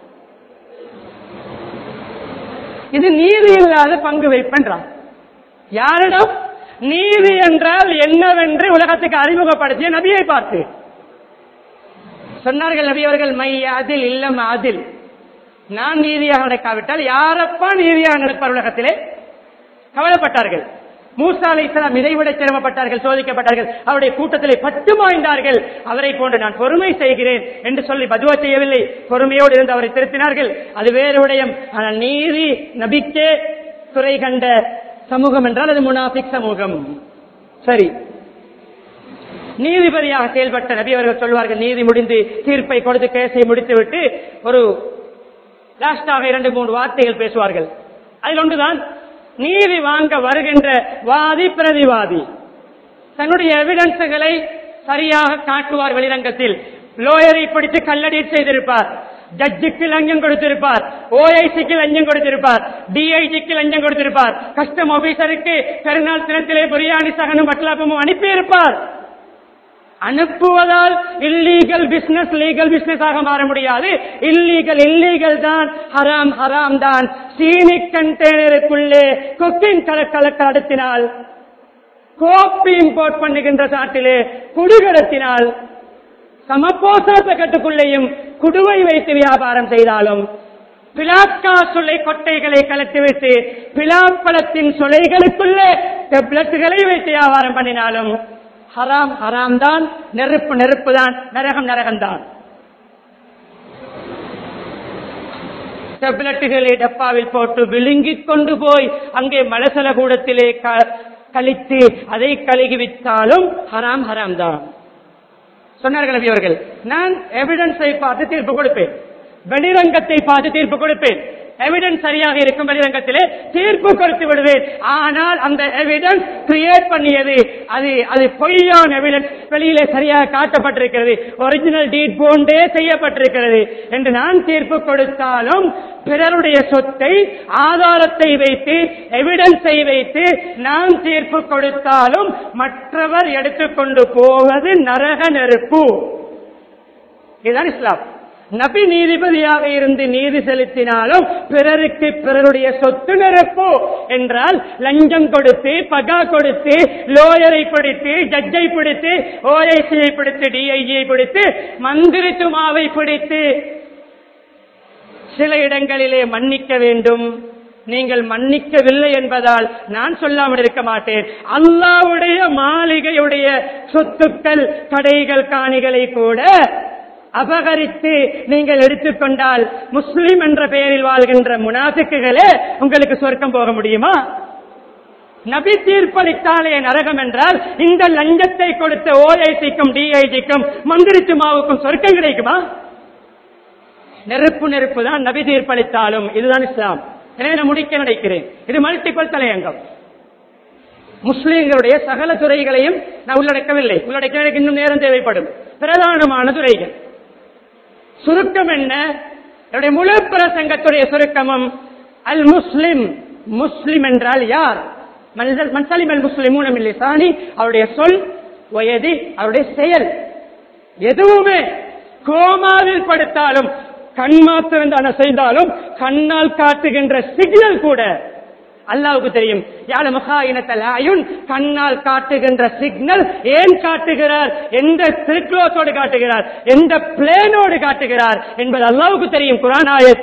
இது நீதி இல்லாத பங்கு வைப்பென்றான். யாரிடம்? நீதி என்றால் என்னவென்று உலகத்துக்கு அறிமுகப்படுத்திய நபியை பார்த்து சொன்னார்கள். நபி அவர்கள், மை அதில் இல்லம் அதில், நான் நீதியாக நடக்காவிட்டால் யாரப்பா நீதியாக நடப்பார் உலகத்திலே? கவலைப்பட்டார்கள். மூசா அலைஹிஸ்ஸலாம் இதைவிட சிரமப்பட்டார்கள், சோதிக்கப்பட்டார்கள். அவருடைய கூட்டத்திலே பட்டு மாய்ந்தார்கள். அவரை போன்று நான் பொறுமை செய்கிறேன் என்று சொல்லி பதுவா செய்யவில்லை, பொறுமையோடு இருந்து அவரை திருத்தினார்கள். அது வேறு விடயம். ஆனால் நீதி நபிக்கே துறை கண்ட சமூகம் என்றால் அது முனாஃபிக் சமூகம். சரி, நீதிபதியாக செயல்பட்ட நபி அவர்கள் சொல்வார்கள், நீதி முடிந்து தீர்ப்பை கொடுத்து கேஸை முடித்துவிட்டு ஒரு லாஸ்டாக இரண்டு மூன்று வார்த்தைகள் பேசுவார்கள். அதில் ஒன்றுதான், நீதி வாங்க வருகின்ற வாதி பிரதிவாதி தன்னுடைய எவிடன்ஸுகளை சரியாக காட்டுவார். வெளிரங்கத்தில் லோயரை பிடித்து கல்லடி செய்திருப்பார், ஜட்ஜுக்கு லஞ்சம் கொடுத்திருப்பார், ஓஐசிக்கு லஞ்சம் கொடுத்திருப்பார், டிஐஜிக்கு லஞ்சம் கொடுத்திருப்பார், கஸ்டம் ஆபீசருக்கு பெருநாள் தினத்திலே பிரியாணி சகனும் பட்லாப்பமும் அனுப்பியிருப்பார். அனுப்புவதால் இல்லீகல் பிசினஸ் லீகல் பிசினஸ் ஆக மாற முடியாது. இல்லீகல் இல்லீகல் தான், ஹராம் ஹராம் தான். சீனி கண்டெய்னருக்குள்ளே குக்கிங் கலக்க நடத்தினால், கோப்பி இம்போர்ட் பண்ணுகின்ற நாட்டிலே குடிகடத்தினால், சமபோசா கட்டுக்குள்ளேயும் குடுவை வைத்து வியாபாரம் செய்தாலும், பிளாக்கா சுளை கொட்டைகளை கலட்டிவிட்டு பிளாப்பழத்தின் சுளைகளுக்குள்ளே டெப்லெட்டுகளை வைத்து வியாபாரம் பண்ணினாலும் ஹராம் ஹராம் தான், நெருப்பு நெருப்பு தான், நரகம் நரகம் தான். டெப்லெட்டுகளை டப்பாவில் போட்டு விழுங்கிக் கொண்டு போய் அங்கே மலசல கூடத்திலே கழித்து அதை கழுகி விட்டாலும் ஹராம் ஹராம் தான். சொன்னார்கள் நபி அவர்கள், நான் எவிடன்ஸை பார்த்து தீர்ப்பு கொடுப்பேன், வெளிரங்கத்தை பார்த்து தீர்ப்பு கொடுப்பேன். எவிடன்ஸ் சரியாக இருக்கும் வெளிரங்கத்திலே தீர்ப்பு கொடுத்து விடுவேன். ஆனால் அந்த எவிடன்ஸ் கிரியேட் பண்ணியது அது அது பொய்யான எவிடன்ஸ், வெளியிலே சரியாக காட்டப்பட்டிருக்கிறது, ஒரிஜினல் டீட் போன்றே செய்யப்பட்டிருக்கிறது என்று நான் தீர்ப்பு கொடுத்தாலும், பிறருடைய சொத்தை ஆதாரத்தை வைத்து எவிடன்ஸை வைத்து நான் தீர்ப்பு கொடுத்தாலும் மற்றவர் எடுத்துக்கொண்டு போவது நரக நெருப்பு. இதுதான் இஸ்லாம். நபி நீதிபதியாக இருந்து நீதி செலுத்தினாலும் பிறருக்கு பிறருடைய சொத்து நெருப்பு என்றால், லஞ்சம் கொடுத்து, பகா கொடுத்து, லோயரை பிடித்து, ஜட்ஜை பிடித்து, ஓஐசியை பிடித்து, டிஐஜியை பிடித்து, மந்திரி துமாவை பிடித்து, சில இடங்களிலே மன்னிக்க வேண்டும். நீங்கள் மன்னிக்கவில்லை என்பதால் நான் சொல்லாமல் இருக்க மாட்டேன். அல்லாஹ்வுடைய மாளிகையுடைய சொத்துக்கள், கடைகள், காணிகளை கூட அபகரித்து நீங்கள் எடுத்துக்கொண்டால் முஸ்லிம் என்ற பெயரில் வாழ்கின்ற முனாஃபிக்குகளே உங்களுக்கு சொர்க்கம் போக முடியுமா? நபி தீர்ப்பளித்தாலே நரகம் என்றால், இந்த லஞ்சத்தை கொடுத்த ஓஐசிக்கும் டிஐஜிக்கும் மந்திரித்துமாவுக்கும் சொர்க்கம் கிடைக்குமா? நெருப்பு நெருப்பு தான் நபி தீர்ப்பளித்தாலும். இதுதான் இஸ்லாம். எனவே நான் முடிக்க நினைக்கிறேன், இது மல்டிபிள் தலையங்கம். முஸ்லிம்களுடைய சகல துறைகளையும் நான் உள்ளடக்கவில்லை, உள்ளடக்க எனக்கு இன்னும் நேரம் தேவைப்படும். பிரதானமான துறைகள் சுருக்கம் என்ன? என்னுடைய முழு பிரசங்கத்துடைய சுருக்கமும் அல் முஸ்லிம். முஸ்லிம் என்றால் யார்? மன்சலிம் அல் முஸ்லிமூன மின் லிசானி, அவருடைய சொல், வயதி, அவருடைய செயல், எதுவுமே கோமாவில் படுத்தாலும் கண் மாத்திரம் தான செய்தாலும் கண்ணால் காட்டுகின்ற சிக்னல் கூட அல்லாஹ்வுக்கு தெரியும். கண்ணால் காட்டுகின்ற சிக்னல் ஏன் காட்டுகிறார், எந்த திருக்ளோஸோடு காட்டுகிறார், எந்த பிளேனோடு காட்டுகிறார் என்பது அல்லாஹ்வுக்கு தெரியும். குர்ஆன் ஆயத்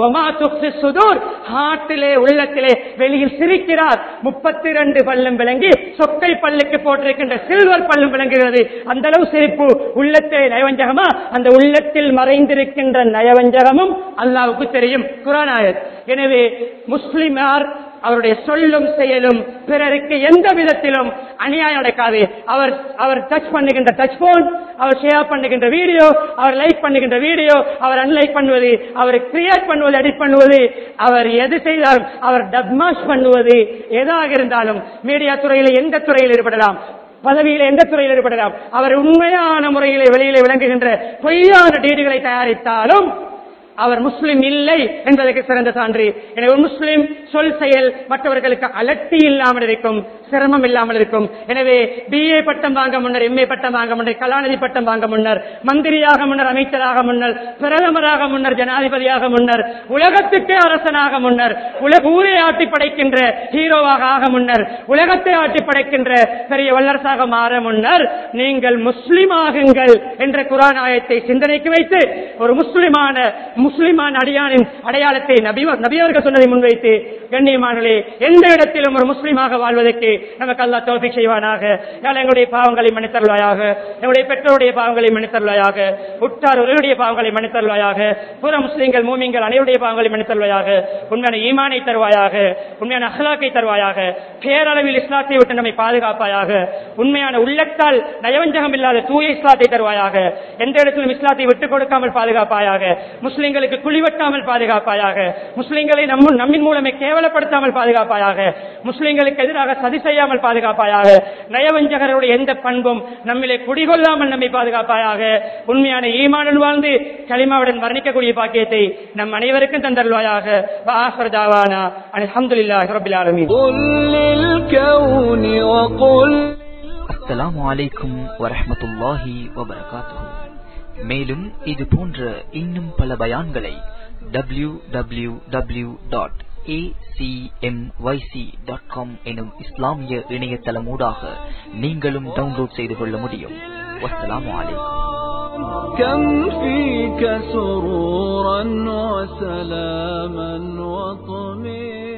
ஹார்ட்டிலே உள்ளத்திலே வெளியில் சிரிக்கிறார். முப்பத்தி இரண்டு பல்லும் விளங்கி சொக்கை பல்லுக்கு போட்டிருக்கின்ற சில்வர் பல்லும் விளங்குகிறது. அந்த அளவு சிரிப்பு உள்ளத்திலே நயவஞ்சகமா, அந்த உள்ளத்தில் மறைந்திருக்கின்ற நயவஞ்சகமும் அல்லாஹ்வுக்கு தெரியும். குர்ஆன் ஆயத். எனவே முஸ்லிமார் அவருடைய சொல்லும் செயலும் பிறருக்கு எந்த விதத்திலும் அநியாயம் நடக்காது. அவர் அவர் டச் பண்ணுகின்ற டச் போன், அவர் ஷேர் பண்ணுகின்ற வீடியோ, அவர் லைக் பண்ணுகின்ற வீடியோ, அவர் அன்லைக் பண்ணுவது, அவர் கிரியேட் பண்ணுவது, எடிட் பண்ணுவது, அவர் எது செய்தாலும், அவர் டப்மாஷ் பண்ணுவது, எதாக இருந்தாலும் மீடியா துறையில் எந்த துறையில் ஈடுபடலாம், பதவியில் எந்த துறையில் ஈடுபடலாம், அவர் உண்மையான முறையிலே வெளியிலே விளங்குகின்ற பொய்யான டீடுகளை தயாரித்தாலும் அவர் முஸ்லிம் இல்லை என்பதற்கு சிறந்த சான்று. எனவே ஒரு முஸ்லிம் சொல் செயல் மற்றவர்களுக்கு அலட்டி இல்லாமல் இருக்கும், சிரமம் இல்லாமல் இருக்கும். எனவே பிஏ பட்டம் வாங்க முன்னர், எம்ஏ பட்டம் வாங்க முன்னர், கலாநிதி பட்டம் வாங்க முன்னர், மந்திரியாக முன்னர், அமைச்சராக முன்னர், பிரதமராக முன்னர், ஜனாதிபதியாக முன்னர், உலகத்துக்கே அரசனாக முன்னர், உலக ஊரை ஆட்டி படைக்கின்ற ஹீரோவாக ஆக முன்னர், உலகத்தை ஆட்டி படைக்கின்ற பெரிய வல்லரசாக மாற முன்னர் நீங்கள் முஸ்லிம் ஆகுங்கள் என்ற குர்ஆன் ஆயத்தை சிந்தனைக்கு வைத்து ஒரு முஸ்லிமான முஸ்லிமான அடியானின் அடையாளத்தை நபியவர்கள் சொன்னதை முன்வைத்து கண்ணியமானே எந்த இடத்திலும் ஒரு முஸ்லிமாக வாழ்வதற்கு நமக்கு அல்லாஹ் தௌஃபீக் செய்வானாக. எங்களுடைய பாவங்களை மன்னித்தருள்வாயாக, எங்களுடைய பெற்றோருடைய பாவங்களை மன்னித்தருள்வாயாக, உற்றார் உறவுடைய பாவங்களை மன்னித்தருள்வாயாக, புற முஸ்லிம்கள் மூமின்கள் அனைவருடைய பாவங்களை மன்னித்தருள்வாயாக, உண்மையான ஈமானை தருவாயாக, உண்மையான அஹ்லாக்கை தருவாயாக, பேரளவில் இஸ்லாத்தை விட்டு நம்மை பாதுகாப்பாயாக, உண்மையான உள்ளத்தால் நயவஞ்சகம் இல்லாத தூய இஸ்லாத்தை தருவாயாக, எந்த இடத்திலும் இஸ்லாத்தை விட்டுக் கொடுக்காமல் பாதுகாப்பாயாக, முஸ்லிம்களுக்கு குழிவட்டாமல் பாதுகாப்பாயாக, முஸ்லிம்களை நம்ம நம்மின் மூலமே கேவலப்படுத்தாமல் பாதுகாப்பாயாக, முஸ்லிம்களுக்கு எதிராக சதி செய்யாமல் பாதுகாப்பாயாக, நயவஞ்சகருடைய எந்த பண்பும் நம்மிலே குடிகொள்ளாமல் நம்மை பாதுகாப்பாயாக, உண்மையான ஈமானுடன் வாழ்ந்து கலிமாவுடன் மரணிக்கக்கூடிய பாக்கியத்தை நம் அனைவருக்கும் தந்தருள்வாயாக. வஆஹிரு தஅவானா அல்ஹம்துலில்லாஹி ரப்பில் ஆலமீன். அஸ்ஸலாமு அலைக்கும் வரஹ்மத்துல்லாஹி வபரகாத்துஹு. மேலும் இது போன்ற இன்னும் பல பயான்களை W W W dot A C M Y C dot com எனும் இஸ்லாமிய இணையதளமூடாக நீங்களும் டவுன்லோட் செய்து கொள்ள முடியும். வஸ்ஸலாமு அலைக்கும். كم فيك سرورا وسلاما وطمئنا